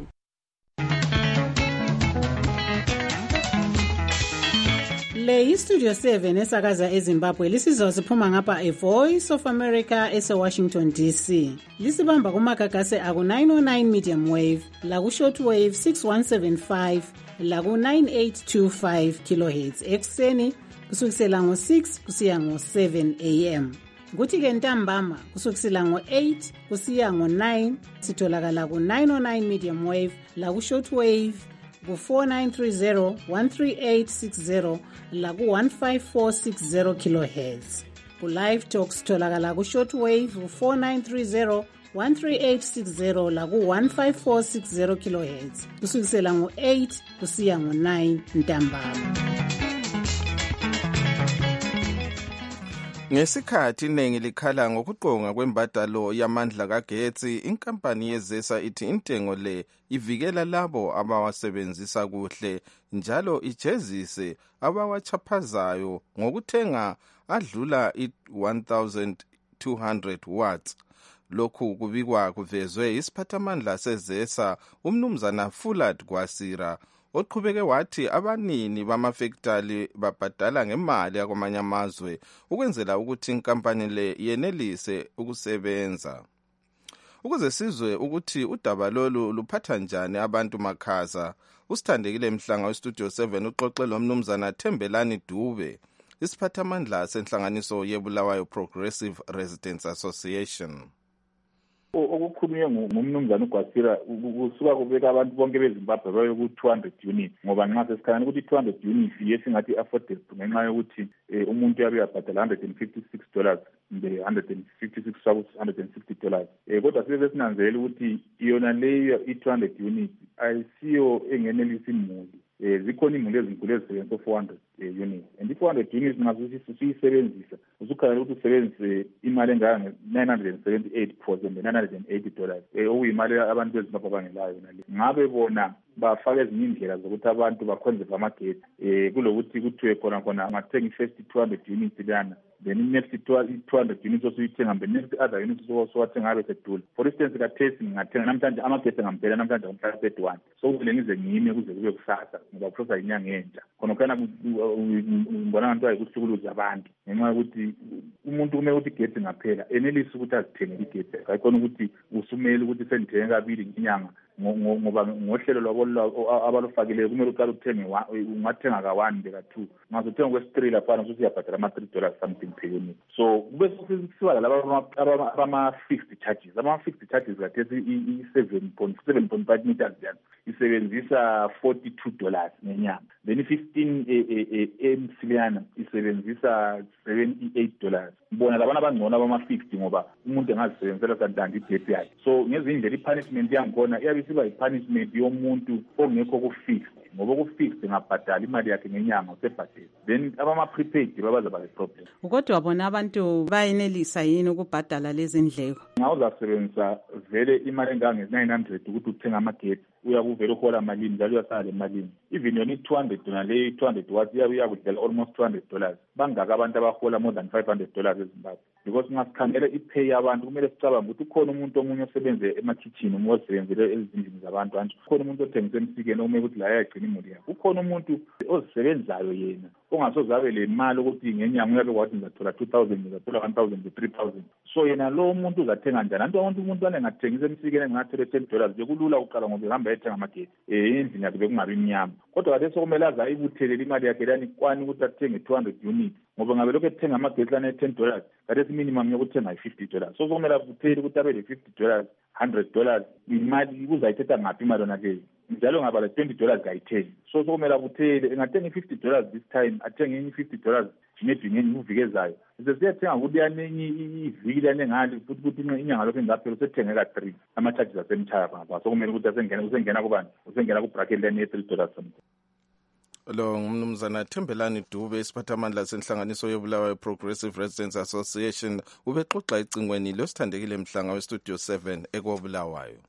Le istudio 7 esakaza eZimbabwe lisizwa siphuma ngapha eVoice of America eseWashington DC. Lisibamba kumagagase aku 909 medium wave, laku short wave 6175, laku 9825 kilohertz ekuseni kusukisela ngo6 kusiya ngo7 am. Kuthi ke ntambama kusukisela ngo8 kusiya ngo9 sitholakala ku 909 medium wave, laku short wave ku-4930 13860 laku 15460 kilohertz. Ku-live talk sitholakala ku-short wave ku-4930 13860 laku 15460 kilohertz kusukisela ngo8 kusiya ngo9 ntambama. Ngesikhathi iningi likhala ngokuqonga kwembadalo yamandla kagetsi, inkampani yezesa ithi intengo le ivikela labo abawasebenzisa kuhle njalo ijezise abawachaphazayo ngokuthenga adlula i-1200 watts. Lokhu kubikwa kuvezwe isiphathamandla sezesa umnumzana Fulat Kwasira, oqhubeke wathi abanini bamafektali babhadala ngemali yakwamanye amazwe ukwenzela ukuthi inkampani le yenelise ukusebenza. Ukuze sizwe ukuthi udaba lolu luphatha njani abantu makhaza, usithandekile Mhlanga westudio 7 uxoxe lomnumzana Thembelani Dube, isiphathamandla senhlanganiso yeBulawayo Progressive Residents Association. Okukhulunywe ngumnumzana uGwasira kusuka kubeka abantu bonke beZimbabwe baye ku-200 units, ngoba nxa sesikhalani ukuthi 200 units yesingathi affordable ngenxa yokuthi umuntu yabe yabhadala $156 kumbe $160. Kodwa sibe sinanzelela ukuthi yona leyo i-200 units ayisiyo engenelisa imuli. Zikhona imuli ezinkulu ezisebenzisa 400 units, and i-400 units ngasuyisebenzisa usukhalela ukuthi usebenzise imali engaka $978 okuyimali abantu beZimbabwe abangelayo yona le. Ngabe bona bafaka ezinye indlela zokuthi abantu bakhonzeve amagetsi kulokuthi kuthiwe khona angathenga i-first 200 units lana, then next 200 units osuyithenga, mbe next other units osowathenga abe sedula. For instance, kathesi ngingathenga namhlanje amagetsi angampela namhlanje ngomhla 31, so kumele ngize ngime kuze kube kusasa ngoba kuhlosa inyanga entsha. Khona ngibona ngathi ayikuhlukuluza abantu ngenxa yokuthi umuntu kumele ukuthi igetsi ngaphela enelise ukuthi azithengele igetsi, ayikhona ukuthi usumele ukuthi sendithenge kabili ngenyanga ngoba ngohlelo lwabo abalufakileyo kumele uqale uthenge ungathenga ka1 mbe ka2, ngazothenga kwesi3 lapha usuyabhadala ama$3 something per unit. So kube sisiba laba abama-fixed charges. Ama-fixed charges kathesi i-7.5 meters isebenzisa $42 ngenyanga, then 15 emsiliana isebenzisa $78. Bona labana abangcono abama-fixed ngoba umuntu engazisebenzisela santandi igetsi yakhe. So ngezindlela i-punishment yangikhona iyabe isiba yi-punishment yomuntu ongekho ku-fixed, ngoba ku-fixed ngabhadala imali yakhe ngenyanga usebhadela, then abama-prepaid babazaba le-problem. Kodwa bona abantu bayenelisa yini ukubhadala lezi ndleko? Nga uzasebenzisa vele imali engange-900 ukuthi uthenga amagetsi, uyakuvela uhola malini njalo uyasala emalini. Even yona $200 leyo $200 watts iyakudlela almost $200. Bangaka abantu abahola more than $500 eZimbabwe. Because ngasikhangela ipay yabantu kumele sicabanga ukuthi ukhona umuntu omunye osebenze ema-kitchen osebenzele ezindlini zabantu anje. Ukhona umuntu othengisa emsikeni okumele ukuthi la yagcina imuli yakhe. Ukhona umuntu ozisebenzayo yena ongasozabe le mali ukuthi ngenyanga uyabe wathi ngizathola 2,000 ngizathola 1,000 to 3,000. So yena lo muntu uzathenga njani? Antu umuntu anengathengisa emsikeni engathola $10 nje kulula uqala ngoba ehamba ethenga amagetsi endlini yakhe bekungabi imnyama. Kodwa kade sokumele azayibuthelele imali yakhe lani kwani ukuthi athenge 200 units ngoba ngabe lokho ethenga amagetsi lana $10 kade minimum yokuthenga $50. So sokumele avuthele ukuthi abe le $50 $100 imali uzayithetha ngaphi imali yona ke njalo ngaba le $20 kayitheli. So sokumele avuthele engathenga $50 this time athenge $50 maybe ngeviki ezayo sesiyathenga ukuthi yanenye iviki lane ngali futhi ukuthi inyanga lokho engaphela usethengeka 3 ama-charges asemthaya ngapha. So kumele ukuthi usengena kubani usengena ku-bracket lane $3 something. Lo ngumnumzana Thembelani Dube isiphathamandla senhlanganiso yobulawayo Progressive Residents Association ubexoxa icingweni losithandekile mhlanga westudio 7 ekobulawayo.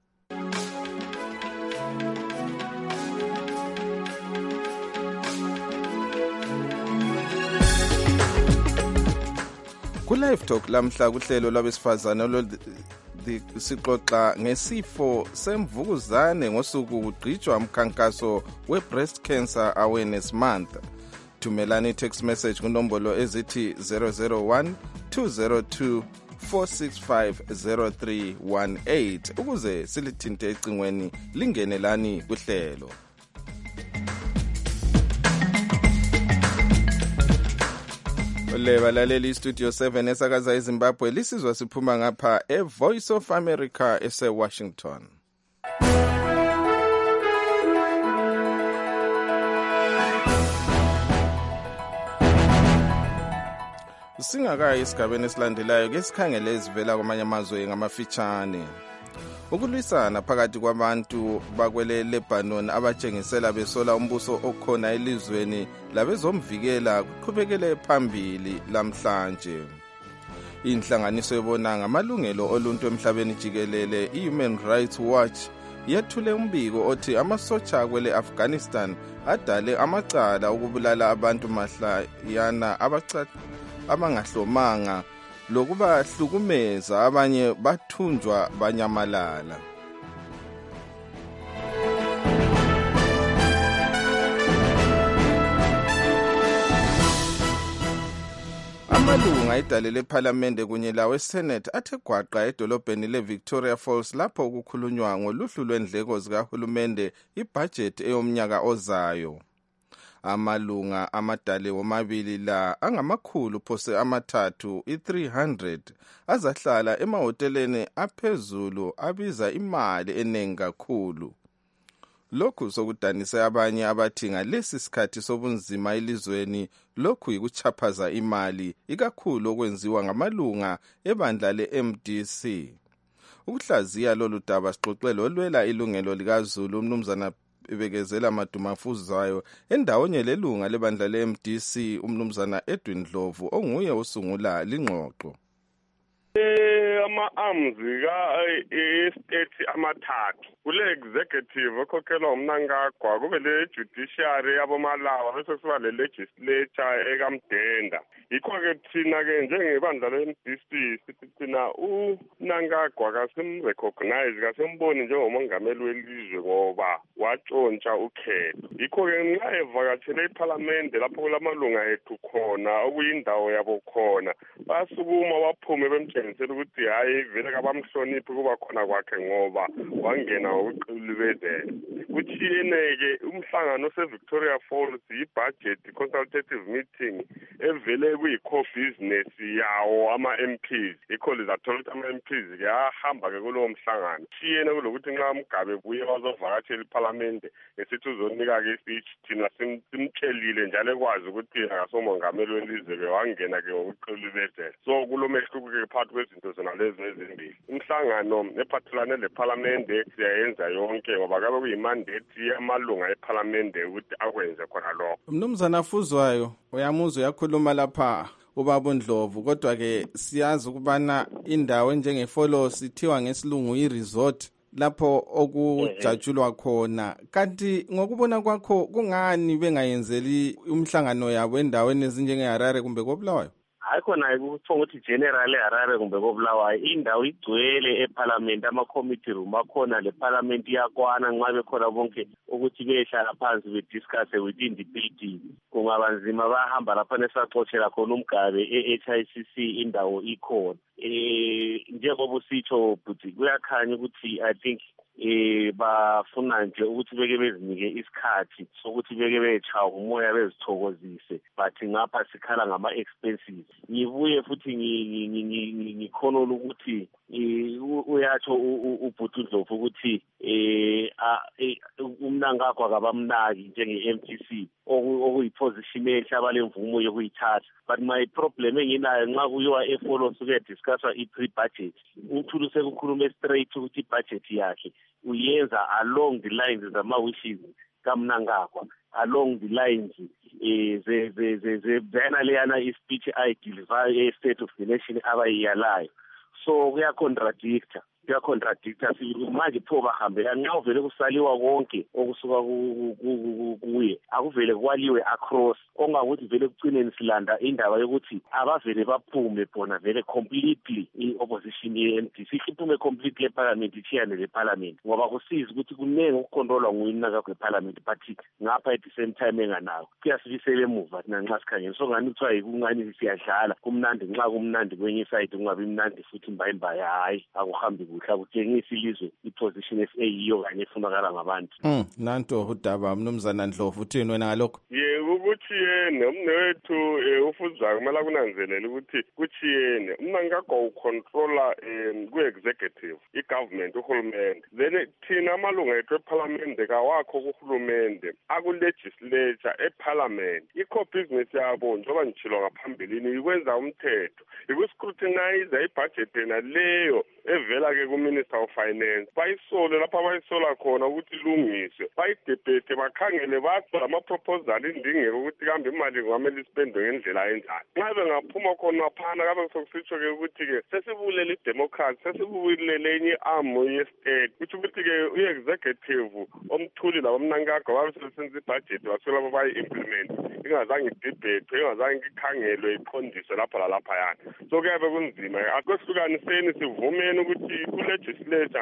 Ku-Live Talk lamhla kuhlelo lwabesifazane sixoxa ngesifo semvukuzane ngosuku kugqitshwa umkhankaso we-Breast Cancer Awareness Month. Thumelani text message kunombolo ezithi 001 202 4650318 ukuze silithinte ecingweni lingenelani kuhlelo. Balaleli Studio 7 esakaza eZimbabwe lisizwa siphuma ngapha eVoice of America ese-Washington. Singakayi isigabeni esilandelayo ke sikhangele ezivela kwamanye amazwe ngamafitshane. Ukulwisana phakathi kwabantu bakwele Lebanon abatshengisela besola umbuso okhona elizweni labezomvikela kuqhubekele phambili lamhlanje. Inhlanganiso ebona ngamalungelo oluntu emhlabeni jikelele iHuman Rights Watch yethule umbiko othi amasotsha kwele Afghanistan adale amacala ukubulala abantu mahlayana abangahlomanga lokuba hlukumeza abanye bathunjwa banyamalala. Amalunga edale leParliament kunye lawe Senate athe gwaqa edolobheni leVictoria Falls lapho kukhulunywa ngoluhlu lwendleko zikahulumende ibudget eyomnyaka ozayo. Amalunga amadale womabili la angamakhulu phose amathathu i300 azahlala emahoteleni aphezulu abiza imali eningi kakhulu. Lokhu sokudanisa abanye abathi ngalesi sikhathi sobunzima elizweni lokhu yikuchaphaza imali ikakhulu okwenziwa ngamalunga ebandla leMDC. Ukuhlaziya lolu daba sixoxelo olwela ilungelo likaZulu umnumzana bekezela madumafuzayo endawonye lelunga lebandla leMDC umnumzana Edwin Dlovu onguye usungula lingxoxo. Ama-arms ka-estate amathathu kule executive okhokhelwa uMnangagwa kube le judiciary yabomalawa bese kusiba le legislature ekamdenda. Yikho-ke thina-ke njengebandla le-MDC sithi thina uMnangagwa kasimrecognize kasimboni njengomongameli welizwe ngoba watshontsha ukhetho. Yikho-ke nxa evakatshele iParliament lapho kulamalunga ethu khona okuyindawo yabo khona basukuma baphume bemtshengisela ukuthi hayi vele kabamhloniphi kuba khona kwakhe ngoba wangena ngokuqilibezela. Kuthiyene-ke umhlangano seVictoria Falls yi-budget consultative meeting evele kuyi-core business yawo ama-MPs. Yikho lizathola ukuthi ama-MPs-ke ahamba-ke kulowo mhlangano. Kuthiyene kulokuthi nxa Mugabe buye bazovakatshela iParliament esithi uzonika-ke ispeech thina simtshelile njalo ekwazi ukuthi akasomongameli welizwe-ke wangena-ke ngokuqilibezela. So kulomehluko-ke phakathi kwezinto zona lezo ezimbili. Umhlangano ephathelane leParliament siyayenza yonke ngoba kabe kuyimandate yamalunga eParliament ukuthi akwenze khona lokho. Mnumzana Fuzwayo uyamuzwa yakhuluma lapha ubaba Ndlovu kodwa ke siyazi ukubana indawo njengefolo sithiwa ngesilungu iresort lapho okujatshulwa khona. Kanti ngokubona kwakho kungani bengayenzeli umhlangano yabo endaweni ezinjengeHarare kumbe koBulawayo? Hayi khona ukuthiwa ukuthi general eHarare kumbe koBulawayo indawo igcwele eParliament, ama-committee room akhona, le Parliament iyakwana nxa bekhona bonke ukuthi behlala phansi bediscuss within the building. Kungaba nzima bahamba lapha nesaxoshela khona umgabe e-HICC indawo ikhona. Njengoba usitsho bhuti kuyakhanya ukuthi I think bafuna nje ukuthi beke bezinike isikhathi sokuthi beke betshaya umoya bezithokozise, but ngapha sikhala ngama-expenses. Ngibuye futhi ngikhona ukuthi uyatsho ubhuti uNdlovu ukuthi umnangagwa kabamnaki njenge-MTC okuyiposition ehlaba lemvumo yokuyithatha. But my problem enginayo nxa kuyiwa efolo suke discusswa i-pre-budget, uthulu sekukhulume straight ukuthi i-budget yakhe uyenza along the lines zama-wishes kamnangagwa, along the lines zena leyana i-speech ayideliver e-state of the nation abayiyalayo. So kuyacontradicta manje pho bahambela nxa uvele kusaliwa konke okusuka kuye akuvele kwaliwe across ongakuthi vele kucineni silanda indaba yokuthi abavele baphume bona vele completely i-opposition ye-MDC iphume completely eParliament ichiyane leParliament ngoba kusiza ukuthi kunenge ukukhontrolwa nguyinakakho eParliament but ngapha at the same time enganawo kuyasibisela emuva thina nxa sikhangela. So ngani kuthiwa yikungani siyadlala kumnandi nxa kumnandi kwenye side kungabi mnandi futhi imbayimbayi hayi akuhambi kuhla kutshengisa ilizwe iposition eyiyo kanye efunakala ngabantu. Nanto udaba mnumzana Ndlovu uthini wena ngalokho? Ukuthi yena umnewethu uFuzwayo kumele kunanzelele ukuthi kuthi yena umnangagwa ucontroller ku-executive i-government uhulumende, then thina amalunga ethu eParliament kawakho kuhulumende aku-legislature eParliament. Ikho business yabo njengoba ngitshilo ngaphambilini ikwenza umthetho, ikuscrutinize ibudget yena leyo evela-ke ku-Minister of Finance, bayisole lapho abayisola khona ukuthi ilungiswe, bayidebhete bakhangele bathi lama-proposal indingeko ukuthi kambe imali kungamele ispendwe ngendlela enjani. Nxa bengaphuma khona phana kabe sokusitsho-ke ukuthi-ke sesibulele idemocracy, sesibulele enye arm ye-state, kutsho ukuthi-ke i-executive omthuli labomnankagwa babe sebesenza ibudget baswela lapho bayi-implement ingazange idebhethwe, ingazange ikhangelwe iqondiswe lapha lalaphayana. So kuyabe kunzima akwehlukaniseni sivumeni ukuthi ku-legislature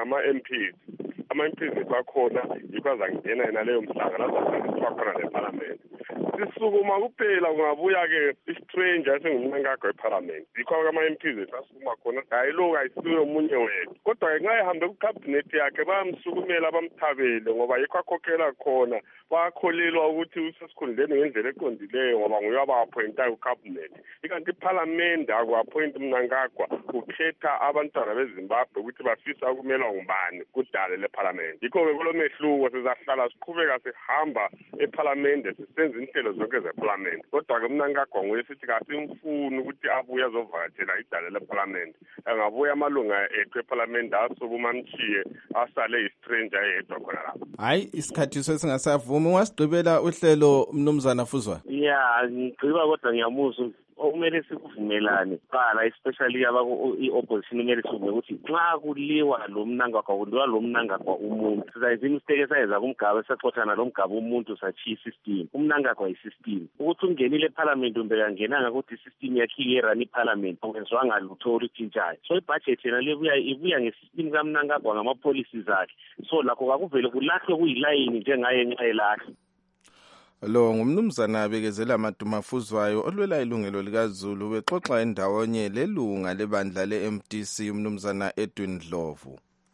ama-MPs bakhona yikho azangena yena leyo mhlangano azasebenziswa khona leParliament. Sisukuma kuphela kungabuya-ke i-stranger esingumnankagwa eParliament, yikho ama-MPs asukuma khona hayi lo ayisiwe omunye wethu. Kodwa-ke nxa ehambe ku-cabinet yakhe bayamsukumela bamthabele ngoba yikho akhokhela khona, bayakholelwa ukuthi usesikhundleni ngendlela eqondileyo ngoba nguye aba-appointayo ku-cabinet. Ikanti iParliament aku-appoint umnankagwa, ukhetha abantwana beZimbabwe ukuthi bafisa ukumelwa ngubani kudale leParliament. Yikho-ke kulo mehluko sizahlala siqhubeka sihamba eParliament sisenza inhlelo zonke zeParliament. Kodwa-ke umnankagwa nguye sithi kasimfuni ukuthi abuye azovakatshela idale leParliament. Angabuya amalunga ethu eParliament asukuma amchiye asale istranger yedwa khona lapho. Hayi isikhathiso esingasavumi. Ungasigqibela uhlelo mnumzana Fuzwayo? Ngigqiba kodwa ngiyamuzwa okumele sikuvumelane qala especially i-opposition kumele sivume ukuthi nxa kuliwa lo mnangagwa kuliwa lo mnangagwa umuntu sizayiza imistake esayenza kumgaba esaxoxana lo mgaba umuntu sachiya isystem. Umnangagwa yisystem ukuthi ungenile eParliament umbe kangenanga ukuthi isystem yakhe irun iParliament ongenzwanga lutho olutshintshayo. So ibudget yena ibuya ngesystem kamnangagwa ngama-policies akhe, so lakho kakuvele kulahlwe kuyilayini njengaye nxa elahlwe. Lo ngumnumzana Bekezela Maduma Fuzwayo olwela ilungelo likaZulu bexoxa endawonye lelunga lebandla le-MDC umnumzana Edwin Ndlovu.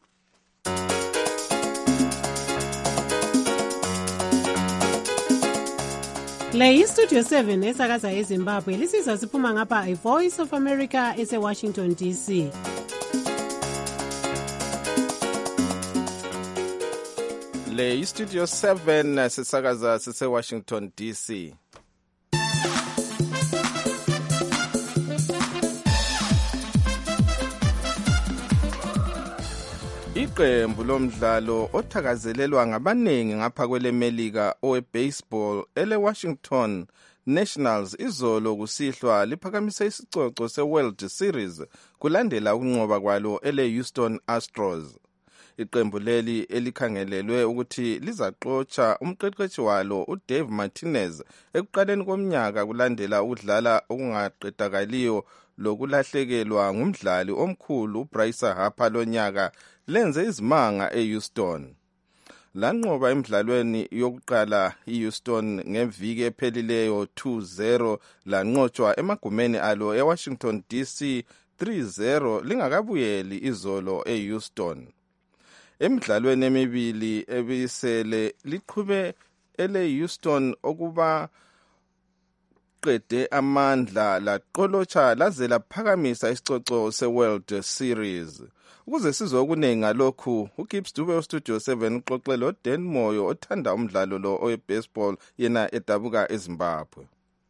Le iStudio 7 esakaza eZimbabwe lisizwa siphuma ngapha iVoice of America ese-Washington DC. Le iStudio 7 sisakaza sise-Washington DC. Iqembu lomdlalo othakazelelwa ngabaningi ngapha kwelemelika owe-baseball ele-Washington Nationals izolo kusihlwa liphakamise isicoco se-World Series kulandela ukunqoba kwalo ele-Houston Astros. Iqembu leli elikhangelelwe ukuthi lizaxotsha umqeqeshi walo uDave Martinez ekuqaleni komnyaka kulandela ukudlala okungaqedakaliyo lokulahlekelwa ngumdlali omkhulu uBryce Harper lonyaka lenze izimanga eHouston. Lanqoba emidlalweni yokuqala iHouston ngeviki ephelileyo 2-0 lanqotshwa emagumeni alo eWashington DC 3-0 lingakabuyeli izolo eHouston. Emidlalweni emibili ebisele liqhube eleHouston okuba qede amandla laqolotsha laze laphakamisa isicoco seWorld Series. Ukuze sizwe okuningi ngalokhu, uGibbs Dube oStudio 7 uxoxele uDan Moyo othanda umdlalo lo owebaseball yena edabuka eZimbabwe.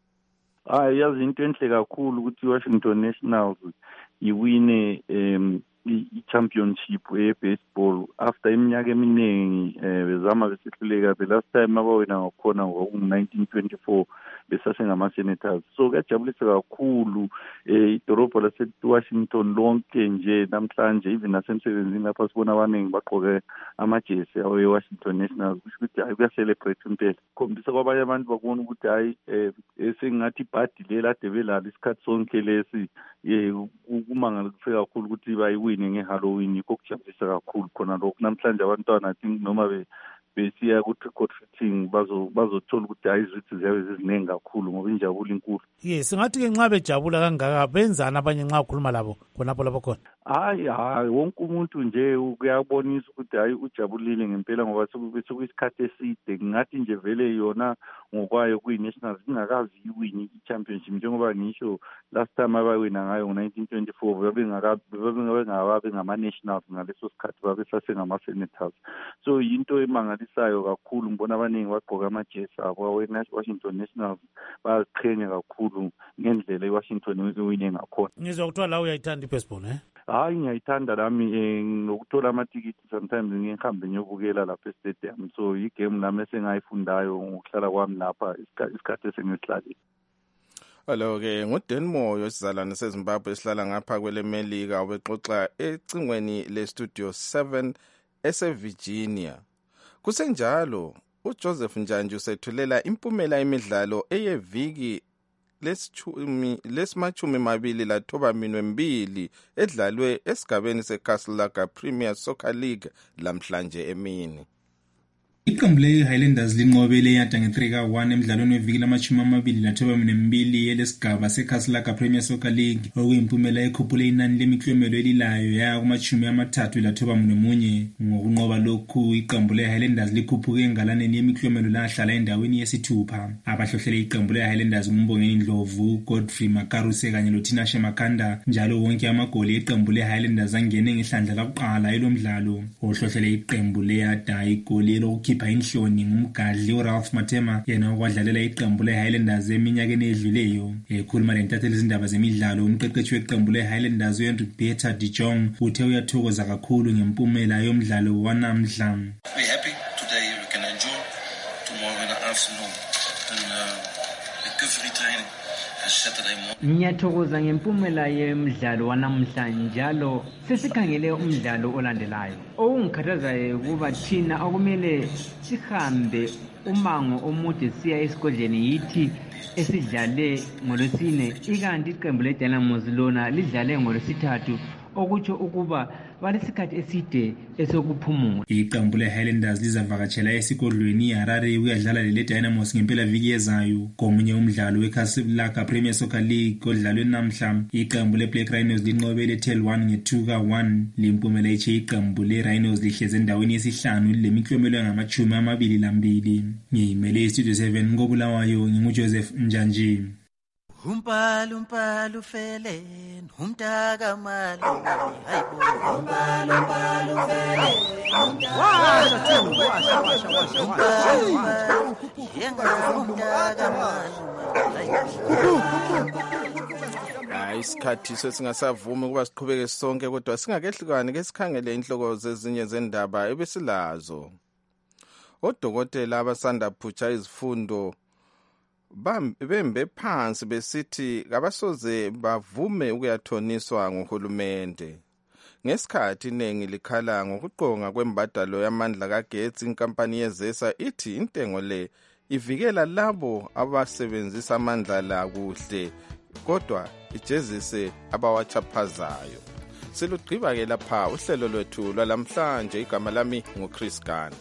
Yazi into enhle kakhulu ukuthi iWashington Nationals iwine i-championship ye-baseball after iminyaka eminingi bezama besehluleka. The last time abawina ngakhona ngo-1924 besasengama-Senators. So kuyajabulisa kakhulu idorobha lase-Washington lonke nje namhlanje, even nasemsebenzini lapha sibona abaningi bagqoke amajesi awe-Washington Nationals, kusho ukuthi hayi kuyacelebrate impela. Khombisa kwabanye abantu bakubona ukuthi hayi sengathi ibhadi lela ade belalo isikhathi sonke lesi kumangala kufika kakhulu ukuthi bayiwine nge-Halloween. Yikho kujabulisa kakhulu khona lokhu. Namhlanje abantwana I think noma besiya ku-record fitting bazothola ukuthi hayi izithi ziyabe ziziningi kakhulu ngoba injabulo inkulu. Yes, singathi-ke nxa bejabula kangaka benzani abanye nxa ukhuluma labo khonapho lapho khona? Hayi wonke umuntu nje kuyabonisa ukuthi hayi ujabulile ngempela ngoba sekuyisikhathi eside. Ngathi nje vele yona ngokwayo kuyi-Nationals ingakazi iwini i-championship njengoba ngisho last time abayewina ngayo ngo-1924 bebengakabi ngama-Nationals ngaleso sikhathi babesasengama-Senators. So yinto emangalisayo kakhulu. Ngibona abaningi bagqoka amajesi abo awe-Washington Nationals bayaziqhenya kakhulu ngendlela iWashington iwine ngakhona. Ngizwa kuthiwa la uyayithanda i-baseball Hayi ngiyayithanda nami nokuthola amatikiti sometimes ngihambe ngiyobukela lapha e-stadium. So igame nami esengayifundayo ngokuhlala kwami lapha isikhathi esengisihlalile. Alo-ke nguDan Moyo isizalwane seZimbabwe esihlala ngapha kwelemelika ubexoxa ecingweni le-Studio 7 eseVirginia. Kusenjalo uJoseph Njanji usethulela impumela emidlalo eyeviki lesimachumi mabili lathoba minwembili edlalwe esigabeni seCastle Premier Soccer League lamhlanje emini. Iqembu le-Highlanders linqobele yada nge-3-1 emidlalweni weviki lamachumi amabili lathoba minwembili yelesigaba seCastle Premier Soccer League okuyimpumela ekhuphule inani lemiklomelo elilayo yaya kumachumi amathathu lathoba minwemunye. Ngokunqoba lokhu iqembu le-Highlanders likhuphuke engalaneni yemiklomelo lahlala endaweni yesithupha. Abahlohlele iqembu le-Highlanders nguMbongeni Ndlovu, Godfrey Makaruse kanye loTinashe Makanda, njalo wonke amagoli eqembu le-Highlanders angene ngehlandla lakuqala elomdlalo. Ohlohlele iqembu le-yada igoli lokukhi inhloni ngumgadli uRalph Matema, yena okwadlalela iqembu le-Highlanders eminyakeni edluleyo. Ekhuluma lentatheli izindaba zemidlalo umqeqeshi weqembu le-Highlanders uHenry Peter Dijong uthe uyathokoza kakhulu ngempumela yomdlalo wanamhla. We're happy today we can enjoy tomorrow in the afternoon and recovery training. Ngiyathokoza ngempumela yemidlalo wanamhla njalo sesikhangele umdlalo olandelayo. Okungikhathazayo ukuba thina okumele sihambe umango omude siya esigodleni yithi esidlale ngolwesine, ikanti iqembu leDynamos lona lidlale ngolwesithathu, okutsho ukuba balesikhathi eside esokuphumula. Iqembu le-Highlanders lizavakatshela esigodlweni iHarare ukuyadlala leDynamos ngempelaviki ezayo. Komunye umdlalo weCastle Premier Soccer League odlalwe namhla, iqembu leBlack Rhinos linqobele Tel1 nge-2-1. Limpumela iche iqembu leRhinos lihleze endaweni yesihlanu lemiklomelo engama-22. Ngiyimele iStudio 7 ngobulawayo nginguJoseph Njanji. Umpalu fele umtaka malo hayibo umpalu fele isikhathi sesingasavumi ukuba siqhubeke sonke, kodwa singakehlukani ke sikhangele inhloko zezinye zendaba ebesilazo. Odokotela abasanda phutsha izifundo bembe phansi besithi kabasoze bavume ukuyathoniswa nguhulumende ngesikhathi iningi likhala ngokuqonga kwembadalo yamandla kagetsi. Inkampani yezesa ithi intengo le ivikela labo abasebenzisa amandla la kuhle kodwa ijezise abawachaphazayo. Silugqiba-ke lapha uhlelo lwethu lwalamhlanje. Igama lami nguChris Gande.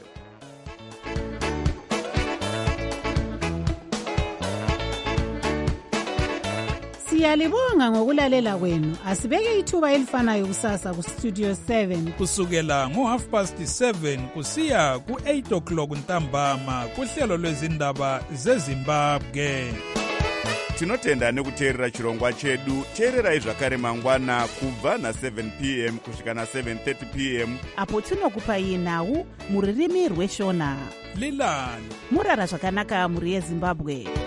Siyalibonga ngokulalela kwenu. Asibeke ithuba elifanayo kusasa kuStudio 7 kusukela ngo7:30 kusiya ku8 ntambama kuhlelo lwezindaba zeZimbabwe. Tinotenda nekuteerera chirongwa chedu. Teererai zvakare mangwana kubva na7 p.m. kusvika na7:30 p.m. apo tinokupai nhau muririmi rweshona. Lilani murara zvakanaka muri yeZimbabwe.